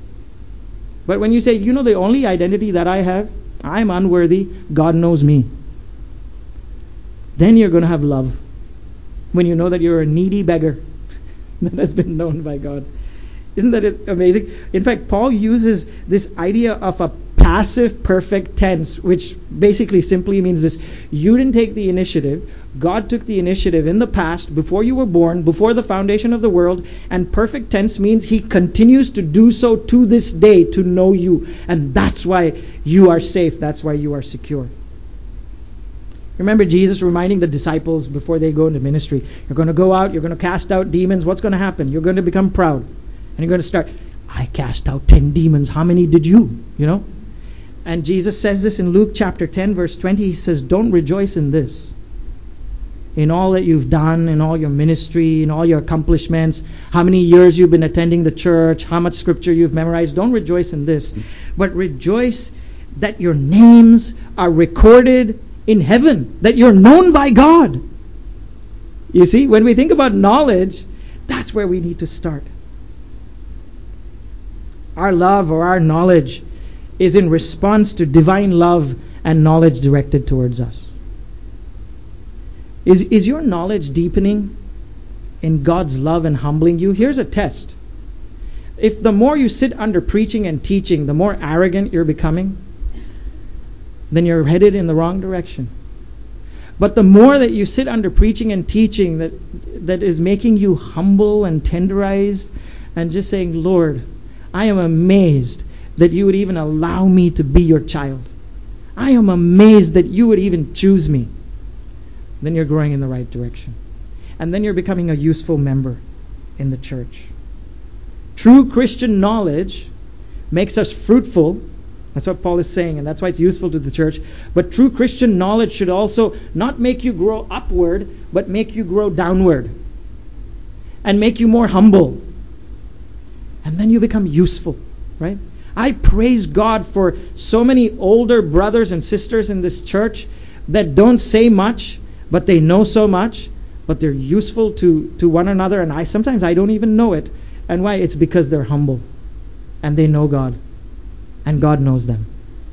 But when you say, you know, the only identity that I have, I'm unworthy, God knows me. Then you're going to have love. When you know that you're a needy beggar that has been known by God. Isn't that amazing? In fact, Paul uses this idea of a passive perfect tense, which basically simply means this. You didn't take the initiative. God took the initiative in the past, before you were born, before the foundation of the world. And perfect tense means he continues to do so to this day, to know you. And that's why you are safe. That's why you are secure. Remember Jesus reminding the disciples before they go into ministry, you're going to go out, you're going to cast out demons. What's going to happen? You're going to become proud. And you're going to start, I cast out 10 demons. How many did you? You know? And Jesus says this in Luke chapter 10 verse 20. He says, don't rejoice in this. In all that you've done, in all your ministry, in all your accomplishments, how many years you've been attending the church, how much scripture you've memorized. Don't rejoice in this. But rejoice that your names are recorded in heaven. That you're known by God. You see, when we think about knowledge, that's where we need to start. Our love or our knowledge is in response to divine love and knowledge directed towards us. Is your knowledge deepening in God's love and humbling you? Here's a test. If the more you sit under preaching and teaching, the more arrogant you're becoming, then you're headed in the wrong direction. But the more that you sit under preaching and teaching that is making you humble and tenderized and just saying, Lord, I am amazed that you would even allow me to be your child. I am amazed that you would even choose me. Then you're growing in the right direction. And then you're becoming a useful member in the church. True Christian knowledge makes us fruitful. That's what Paul is saying, and that's why it's useful to the church. But true Christian knowledge should also not make you grow upward, but make you grow downward. And make you more humble. And then you become useful, right? I praise God for so many older brothers and sisters in this church that don't say much, but they know so much, but they're useful to one another, and sometimes I don't even know it. And why? It's because they're humble, and they know God, and God knows them.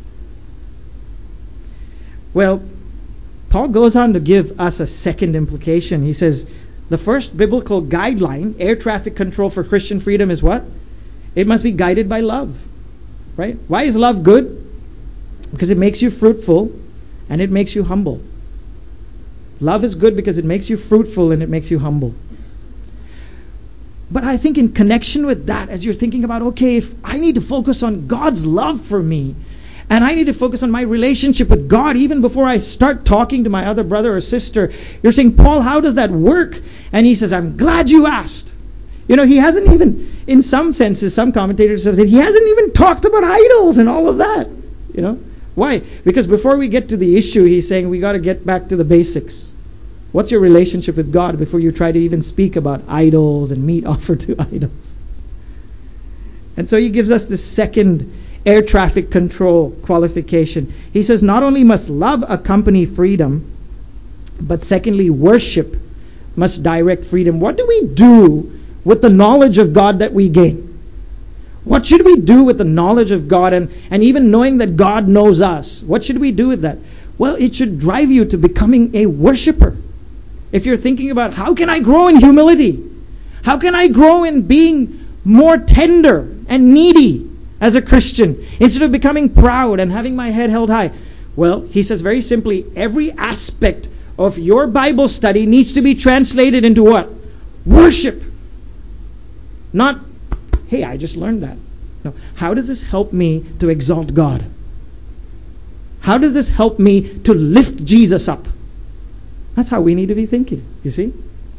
Well, Paul goes on to give us a second implication. He says, the first biblical guideline, air traffic control for Christian freedom is what? It must be guided by love. Right? Why is love good? Because it makes you fruitful and it makes you humble. Love is good because it makes you fruitful and it makes you humble. But I think in connection with that, as you're thinking about, okay, if I need to focus on God's love for me, and I need to focus on my relationship with God even before I start talking to my other brother or sister, you're saying, Paul, how does that work? And he says, I'm glad you asked. You know, he hasn't even, in some senses, some commentators have said, he hasn't even talked about idols and all of that. You know? Why? Because before we get to the issue, he's saying we got to get back to the basics. What's your relationship with God before you try to even speak about idols and meat offered to idols? And so he gives us the second air traffic control qualification. He says not only must love accompany freedom, but secondly, worship must direct freedom. What do we do with the knowledge of God that we gain? What should we do with the knowledge of God and even knowing that God knows us? What should we do with that? Well, it should drive you to becoming a worshiper. If you're thinking about, how can I grow in humility? How can I grow in being more tender and needy as a Christian instead of becoming proud and having my head held high? Well, he says very simply, every aspect of your Bible study needs to be translated into what? Worship. Not, hey, I just learned that. No. How does this help me to exalt God? How does this help me to lift Jesus up? That's how we need to be thinking, you see?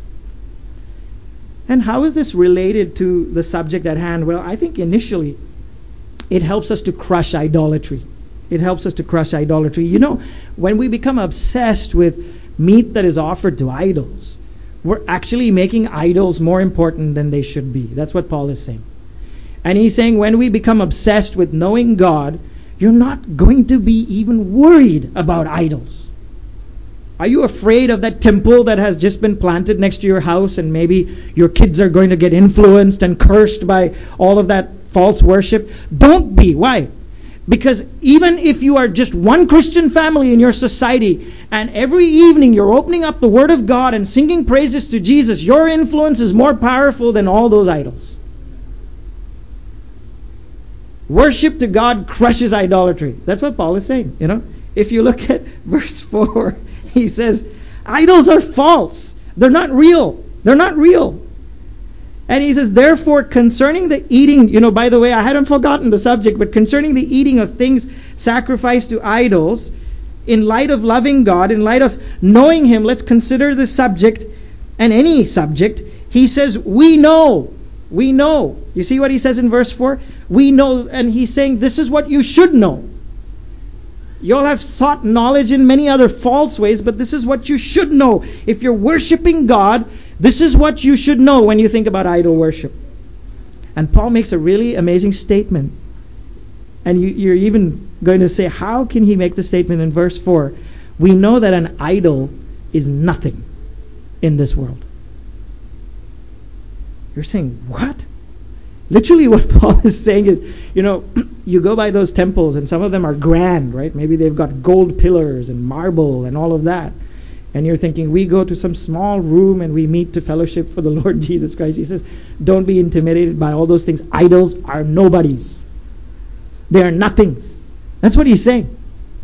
And how is this related to the subject at hand? Well, I think initially it helps us to crush idolatry. It helps us to crush idolatry. You know, when we become obsessed with meat that is offered to idols, we're actually making idols more important than they should be. That's what Paul is saying. And he's saying when we become obsessed with knowing God, you're not going to be even worried about idols. Are you afraid of that temple that has just been planted next to your house and maybe your kids are going to get influenced and cursed by all of that false worship? Don't be. Why? Because even if you are just one Christian family in your society and every evening you're opening up the Word of God and singing praises to Jesus, your influence is more powerful than all those idols. Worship to God crushes idolatry. That's what Paul is saying. You know, if you look at verse 4, he says, idols are false. They're not real. They're not real. And he says, therefore, concerning the eating, by the way, I hadn't forgotten the subject, but concerning the eating of things sacrificed to idols, in light of loving God, in light of knowing Him, let's consider the subject and any subject. He says, we know. You see what he says in verse 4? We know, and he's saying, this is what you should know. You'll have sought knowledge in many other false ways, but this is what you should know. If you're worshiping God, this is what you should know when you think about idol worship. And Paul makes a really amazing statement. And you're even going to say, how can he make the statement in verse 4? We know that an idol is nothing in this world. You're saying, what? Literally what Paul is saying is, you go by those temples and some of them are grand, right? Maybe they've got gold pillars and marble and all of that. And you're thinking, we go to some small room and we meet to fellowship for the Lord Jesus Christ. He says, don't be intimidated by all those things. Idols are nobodies. They are nothings. That's what he's saying.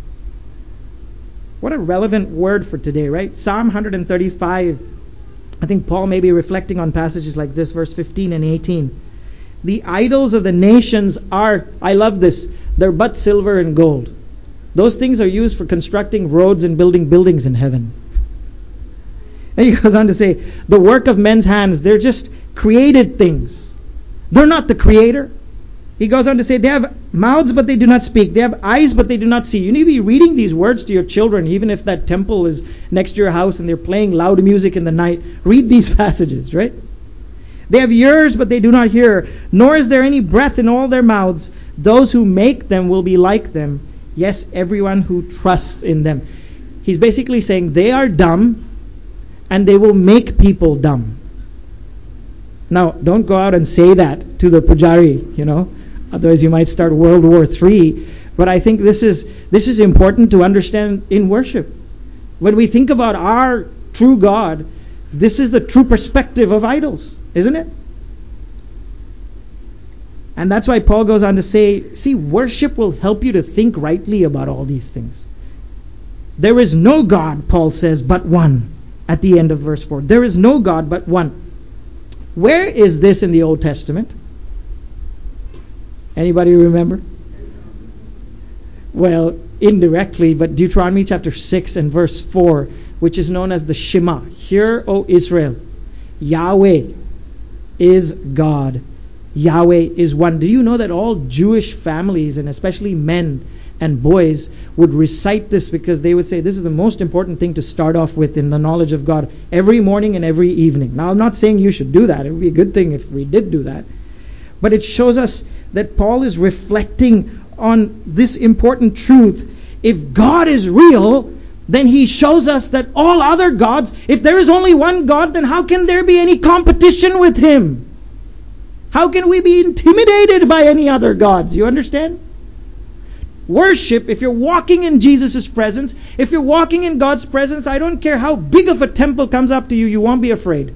What a relevant word for today, right? Psalm 135. I think Paul may be reflecting on passages like this, verse 15 and 18. The idols of the nations are, I love this, they're but silver and gold. Those things are used for constructing roads and building buildings in heaven. And he goes on to say, the work of men's hands, they're just created things. They're not the creator. He goes on to say, they have mouths but they do not speak. They have eyes but they do not see. You need to be reading these words to your children, even if that temple is next to your house and they're playing loud music in the night. Read these passages, right? They have ears but they do not hear, nor is there any breath in all their mouths. Those who make them will be like them. Yes, everyone who trusts in them. He's basically saying they are dumb and they will make people dumb. Now, don't go out and say that to the pujari, Otherwise you might start World War III. But I think this is important to understand in worship. When we think about our true God, this is the true perspective of idols, isn't it? And that's why Paul goes on to say, see, worship will help you to think rightly about all these things. There is no God, Paul says, but one. At the end of verse 4. There is no God but one. Where is this in the Old Testament? Anybody remember? Well, indirectly, but Deuteronomy chapter 6 and verse 4, which is known as the Shema. Hear, O Israel, Yahweh is God. Yahweh is one. Do you know that all Jewish families, and especially men and boys, would recite this because they would say this is the most important thing to start off with in the knowledge of God every morning and every evening. Now, I'm not saying you should do that. It would be a good thing if we did do that. But it shows us that Paul is reflecting on this important truth. If God is real, then he shows us that all other gods, if there is only one God, then how can there be any competition with him? How can we be intimidated by any other gods? You understand? Worship, if you're walking in Jesus' presence, if you're walking in God's presence, I don't care how big of a temple comes up to you, you won't be afraid.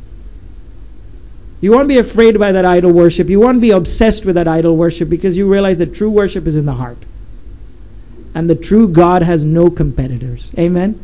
You won't be afraid by that idol worship. You won't be obsessed with that idol worship because you realize that true worship is in the heart. And the true God has no competitors. Amen?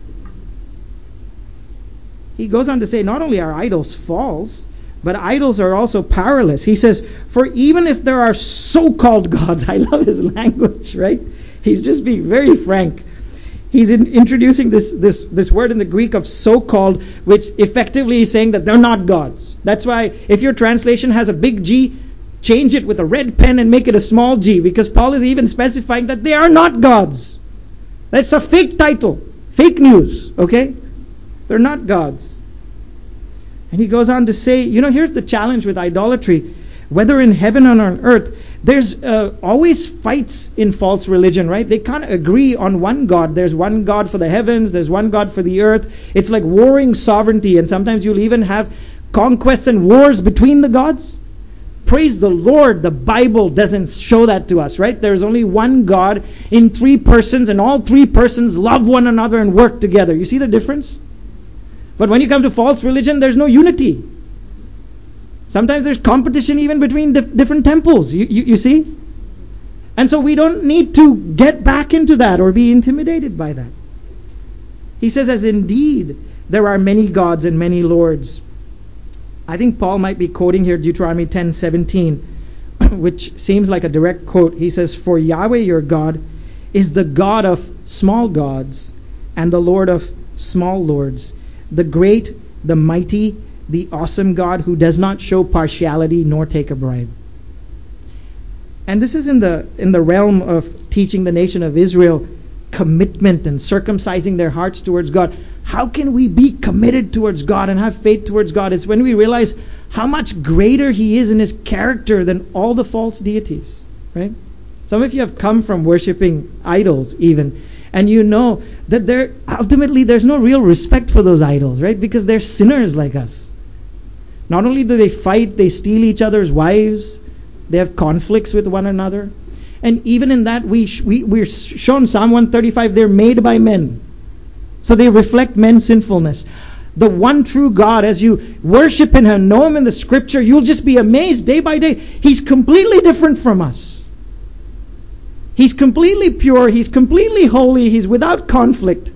He goes on to say, not only are idols false, but idols are also powerless. He says, for even if there are so-called gods, I love his language, right? He's just being very frank. He's introducing this word in the Greek of so-called, which effectively is saying that they're not gods. That's why if your translation has a big G, change it with a red pen and make it a small g, because Paul is even specifying that they are not gods. That's a fake title. Fake news, okay? They're not gods. And he goes on to say, here's the challenge with idolatry. Whether in heaven or on earth, there's always fights in false religion, right? They can't agree on one God. There's one God for the heavens. There's one God for the earth. It's like warring sovereignty. And sometimes you'll even have conquests and wars between the gods. Praise the Lord, the Bible doesn't show that to us, right? There's only one God in three persons, and all three persons love one another and work together. You see the difference? But when you come to false religion, there's no unity. Sometimes there's competition even between different temples. You see? And so we don't need to get back into that or be intimidated by that. He says, as indeed there are many gods and many lords. I think Paul might be quoting here Deuteronomy 10:17, which seems like a direct quote. He says, for Yahweh your God is the God of small gods and the Lord of small lords, the great, the mighty, the awesome God who does not show partiality nor take a bribe. And this is in the realm of teaching the nation of Israel commitment and circumcising their hearts towards God. How can we be committed towards God and have faith towards God? It's when we realize how much greater He is in His character than all the false deities, right? Some of you have come from worshiping idols even, and you know that there's no real respect for those idols, right? Because they're sinners like us. Not only do they fight, they steal each other's wives, they have conflicts with one another. And even in that, we're shown Psalm 135, they're made by men. So they reflect men's sinfulness. The one true God, as you worship Him and know Him in the Scripture, you'll just be amazed day by day. He's completely different from us. He's completely pure. He's completely holy. He's without conflict.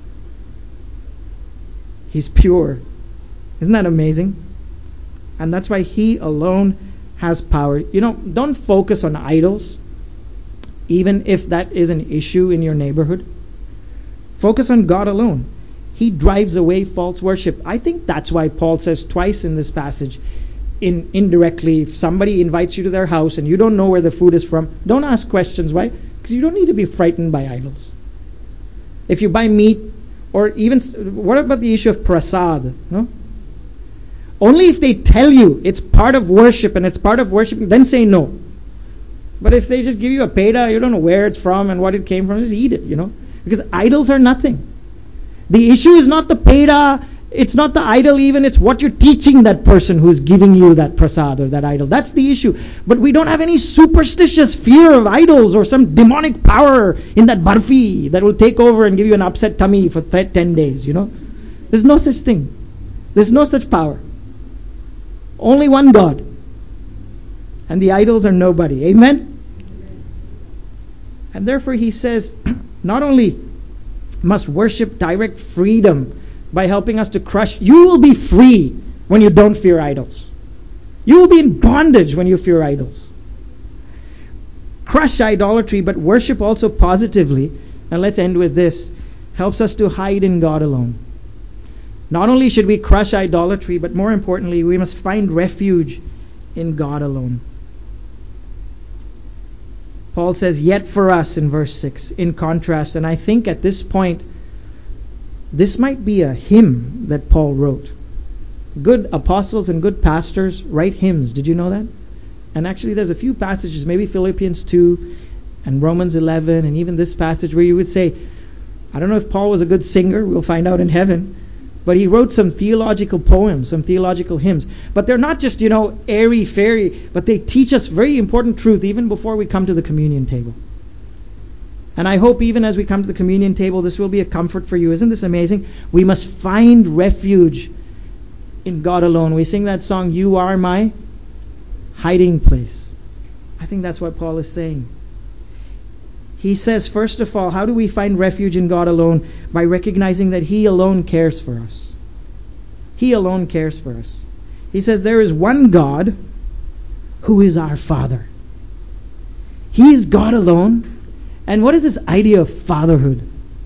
He's pure. Isn't that amazing? And that's why He alone has power. Don't focus on idols, even if that is an issue in your neighborhood. Focus on God alone. He drives away false worship. I think that's why Paul says twice in this passage, indirectly, if somebody invites you to their house and you don't know where the food is from, don't ask questions. Why? Because you don't need to be frightened by idols. If you buy meat, or even, what about the issue of prasad? No? Only if they tell you it's part of worship and it's part of worship, then say no. But if they just give you a peda, you don't know where it's from and what it came from, just eat it, Because idols are nothing. The issue is not the peda, it's not the idol even, it's what you're teaching that person who's giving you that prasad or that idol. That's the issue. But we don't have any superstitious fear of idols or some demonic power in that barfi that will take over and give you an upset tummy for 10 days, There's no such thing. There's no such power. Only one God. And the idols are nobody. Amen? And therefore he says, not only must worship direct freedom by helping us to crush, you will be free when you don't fear idols. You will be in bondage when you fear idols. Crush idolatry, but worship also positively, and let's end with this, helps us to hide in God alone. Not only should we crush idolatry, but more importantly, we must find refuge in God alone. Paul says, yet for us in verse 6, in contrast, and I think at this point, this might be a hymn that Paul wrote. Good apostles and good pastors write hymns. Did you know that? And actually there's a few passages, maybe Philippians 2 and Romans 11 and even this passage where you would say, I don't know if Paul was a good singer, we'll find out in heaven, But he wrote some theological poems, some theological hymns. But they're not just, airy-fairy, but they teach us very important truth even before we come to the communion table. And I hope even as we come to the communion table, this will be a comfort for you. Isn't this amazing? We must find refuge in God alone. We sing that song, "You Are My Hiding Place." I think that's what Paul is saying. He says, first of all, how do we find refuge in God alone? By recognizing that He alone cares for us. He alone cares for us. He says there is one God who is our Father. He is God alone. And what is this idea of fatherhood?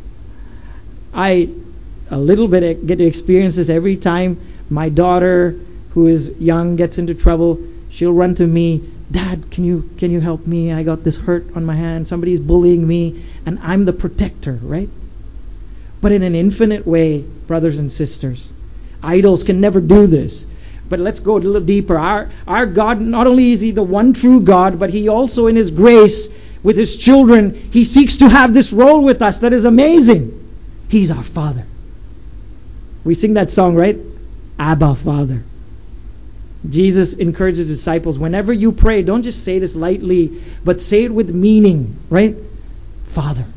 I a little bit get to experience this every time my daughter, who is young, gets into trouble. She'll run to me, "Dad, can you help me? I got this hurt on my hand. Somebody's bullying me." And I'm the protector, right? But in an infinite way, brothers and sisters, idols can never do this. But let's go a little deeper. Our God, not only is He the one true God, but He also in His grace with His children, He seeks to have this role with us that is amazing. He's our Father. We sing that song, right? Abba, Father. Jesus encourages His disciples, whenever you pray, don't just say this lightly, but say it with meaning, right? Father.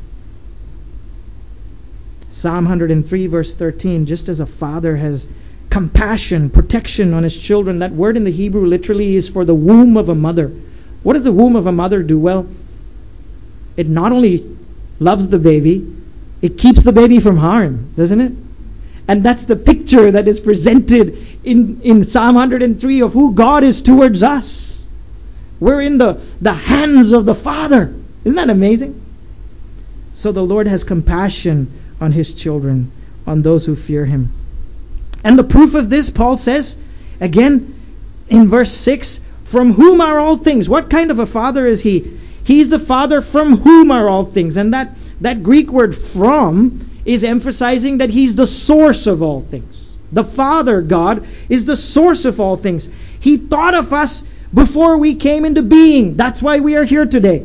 Psalm 103 verse 13, just as a father has compassion, protection on his children, that word in the Hebrew literally is for the womb of a mother. What does the womb of a mother do? Well, it not only loves the baby, it keeps the baby from harm, doesn't it? And that's the picture that is presented in Psalm 103 of who God is towards us. We're in the hands of the Father. Isn't that amazing? So the Lord has compassion on His children, on those who fear Him. And the proof of this, Paul says, again, in verse 6, from whom are all things? What kind of a Father is He? He's the Father from whom are all things. And that Greek word from is emphasizing that He's the source of all things. The Father, God, is the source of all things. He thought of us before we came into being. That's why we are here today.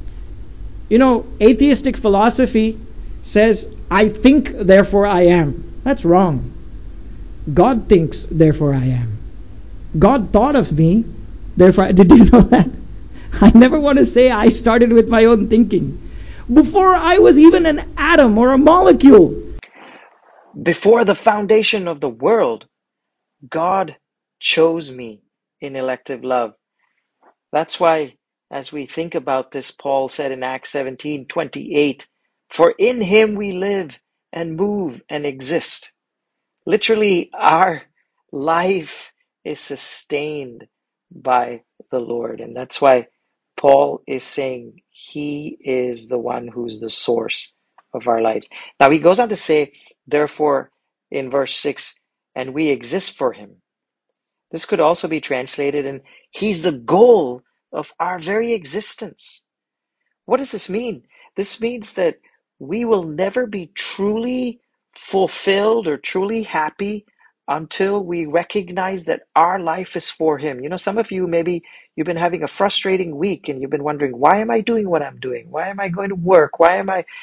Atheistic philosophy says, I think, therefore I am. That's wrong. God thinks, therefore I am. God thought of me, therefore did you know that? I never want to say I started with my own thinking. Before I was even an atom or a molecule. Before the foundation of the world, God chose me in elective love. That's why, as we think about this, Paul said in Acts 17:28, "For in Him we live and move and exist." Literally, our life is sustained by the Lord. And that's why Paul is saying He is the one who's the source of our lives. Now, he goes on to say, therefore, in verse 6, and we exist for Him. This could also be translated in He's the goal of our very existence. What does this mean? This means that we will never be truly fulfilled or truly happy until we recognize that our life is for Him. Some of you, maybe you've been having a frustrating week and you've been wondering, why am I doing what I'm doing? Why am I going to work? Why am I,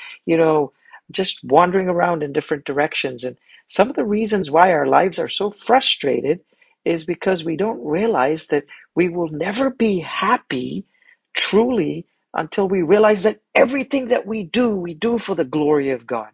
just wandering around in different directions? And some of the reasons why our lives are so frustrated is because we don't realize that we will never be happy truly until we realize that everything that we do for the glory of God.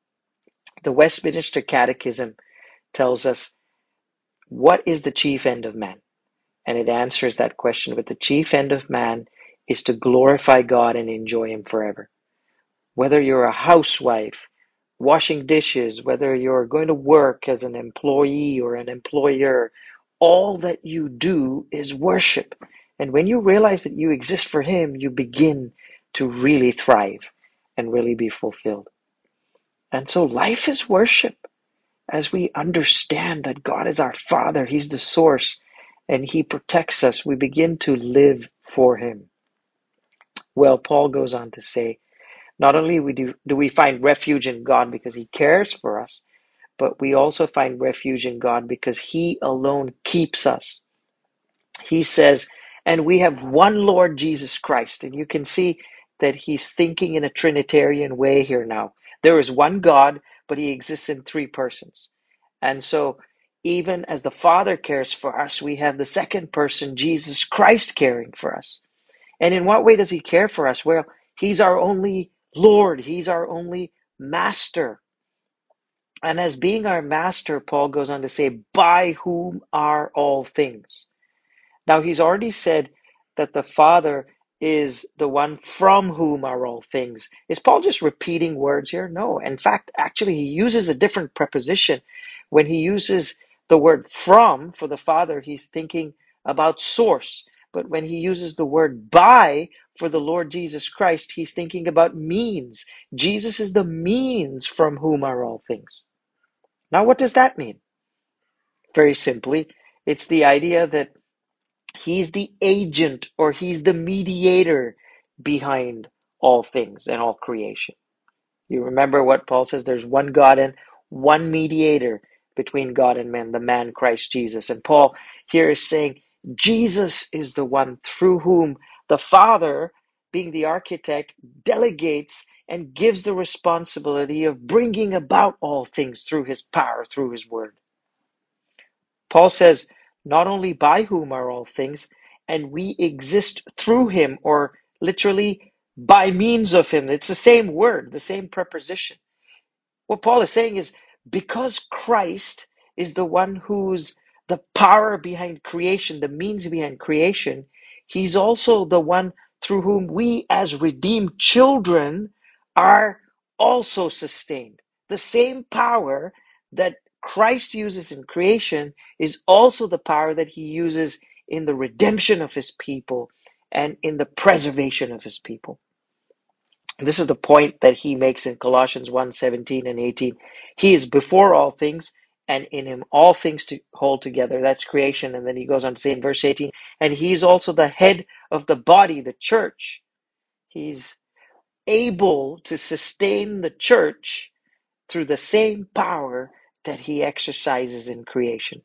The Westminster Catechism tells us, what is the chief end of man? And it answers that question with the chief end of man is to glorify God and enjoy Him forever. Whether you're a housewife, washing dishes, whether you're going to work as an employee or an employer, all that you do is worship. And when you realize that you exist for Him, you begin to really thrive and really be fulfilled. And so life is worship. As we understand that God is our Father, He's the source, and He protects us, we begin to live for Him. Well, Paul goes on to say, not only do we find refuge in God because He cares for us, but we also find refuge in God because He alone keeps us. He says, and we have one Lord Jesus Christ. And you can see that he's thinking in a Trinitarian way here now. There is one God, but He exists in three persons. And so, even as the Father cares for us, we have the second person, Jesus Christ, caring for us. And in what way does he care for us? Well, he's our only Lord. He's our only master. And as being our master, Paul goes on to say, by whom are all things. Now, he's already said that the Father is the one from whom are all things. Is Paul just repeating words here? No. In fact, actually, he uses a different preposition. When he uses the word from for the Father, he's thinking about source. But when he uses the word by for the Lord Jesus Christ, he's thinking about means. Jesus is the means from whom are all things. Now, what does that mean? Very simply, it's the idea that he's the agent or he's the mediator behind all things and all creation. You remember what Paul says? There's one God and one mediator between God and man, the man Christ Jesus. And Paul here is saying Jesus is the one through whom the Father, being the architect, delegates and gives the responsibility of bringing about all things through his power, through his word. Paul says, not only by whom are all things, and we exist through him, or literally by means of him. It's the same word, the same preposition. What Paul is saying is because Christ is the one who's the power behind creation, the means behind creation, he's also the one through whom we as redeemed children are also sustained. The same power that Christ uses in creation is also the power that he uses in the redemption of his people and in the preservation of his people. This is the point that he makes in Colossians 1:17 and 18. He is before all things, and in him all things to hold together. That's creation. And then he goes on to say in verse 18, and he's also the head of the body, the church. He's able to sustain the church through the same power that he exercises in creation.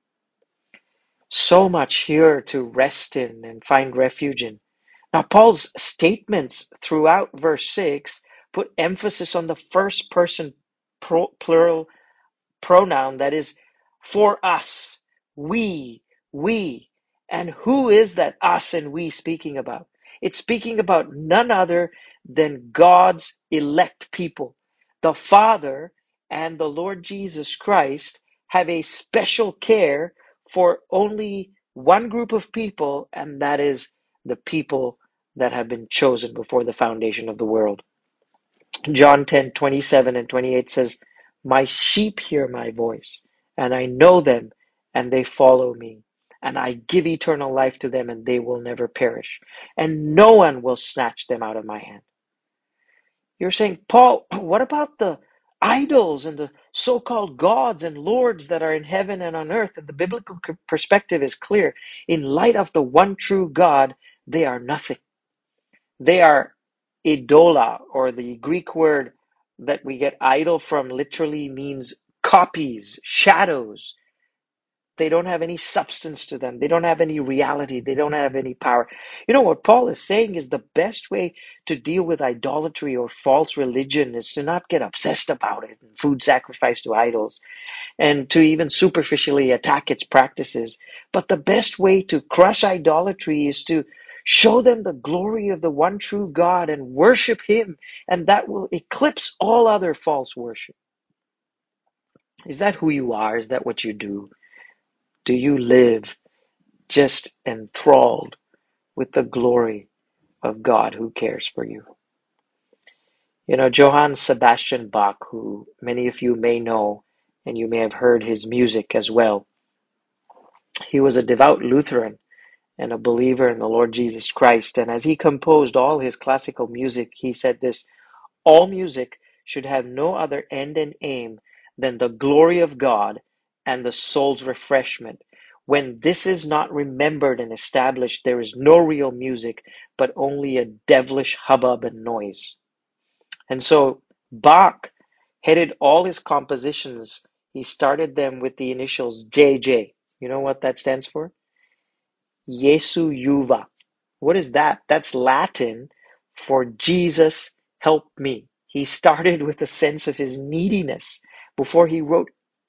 So much here to rest in and find refuge in. Now, Paul's statements throughout verse 6 put emphasis on the first person plural pronoun that is for us, we. And who is that us and we speaking about? It's speaking about none other than God's elect people. The Father and the Lord Jesus Christ have a special care for only one group of people, and that is the people that have been chosen before the foundation of the world. John 10:27 and 28 says, my sheep hear my voice, and I know them, and they follow me. And I give eternal life to them, and they will never perish. And no one will snatch them out of my hand. You're saying, Paul, what about the idols and the so-called gods and lords that are in heaven and on earth? And the biblical perspective is clear. In light of the one true God, they are nothing. They are idola, or the Greek word that we get idol from literally means copies, shadows. They don't have any substance to them. They don't have any reality. They don't have any power. You know what Paul is saying is the best way to deal with idolatry or false religion is to not get obsessed about it and food sacrifice to idols and to even superficially attack its practices. But the best way to crush idolatry is to show them the glory of the one true God and worship him, and that will eclipse all other false worship. Is that who you are? Is that what you do? Do you live just enthralled with the glory of God who cares for you? You know, Johann Sebastian Bach, who many of you may know, and you may have heard his music as well, he was a devout Lutheran and a believer in the Lord Jesus Christ. And as he composed all his classical music, he said this, all music should have no other end and aim than the glory of God and the soul's refreshment. When this is not remembered and established, there is no real music, but only a devilish hubbub and noise. And so Bach headed all his compositions. He started them with the initials JJ. You know what that stands for? Jesu Juva. What is that? That's Latin for Jesus help me. He started with a sense of his neediness before he wrote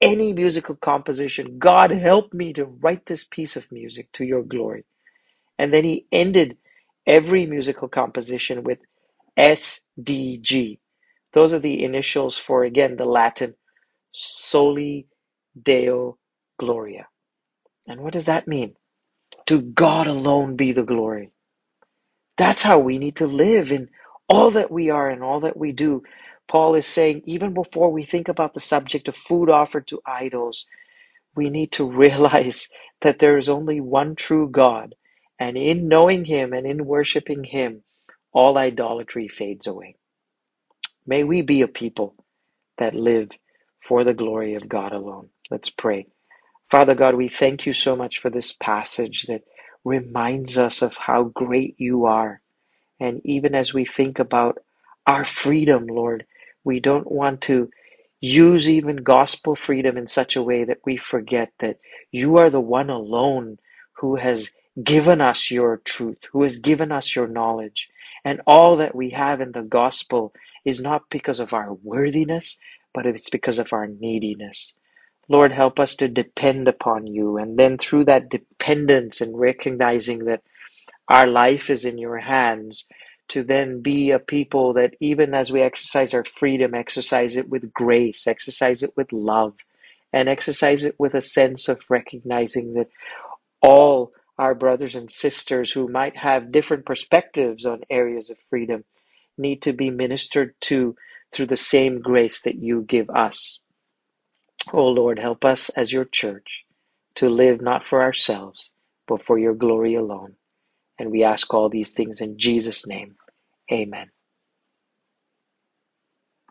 any musical composition. God, help me to write this piece of music to your glory. And then he ended every musical composition with SDG. Those are the initials for, again, the Latin Soli Deo Gloria. And what does that mean? To God alone be the glory. That's how we need to live in all that we are and all that we do. Paul is saying, even before we think about the subject of food offered to idols, we need to realize that there is only one true God. And in knowing him and in worshiping him, all idolatry fades away. May we be a people that live for the glory of God alone. Let's pray. Father God, we thank you so much for this passage that reminds us of how great you are. And even as we think about our freedom, Lord, we don't want to use even gospel freedom in such a way that we forget that you are the one alone who has given us your truth, who has given us your knowledge. And all that we have in the gospel is not because of our worthiness, but it's because of our neediness. Lord, help us to depend upon you. And then through that dependence and recognizing that our life is in your hands, to then be a people that even as we exercise our freedom, exercise it with grace, exercise it with love, and exercise it with a sense of recognizing that all our brothers and sisters who might have different perspectives on areas of freedom need to be ministered to through the same grace that you give us. Oh Lord, help us as your church to live not for ourselves, but for your glory alone. And we ask all these things in Jesus' name. Amen.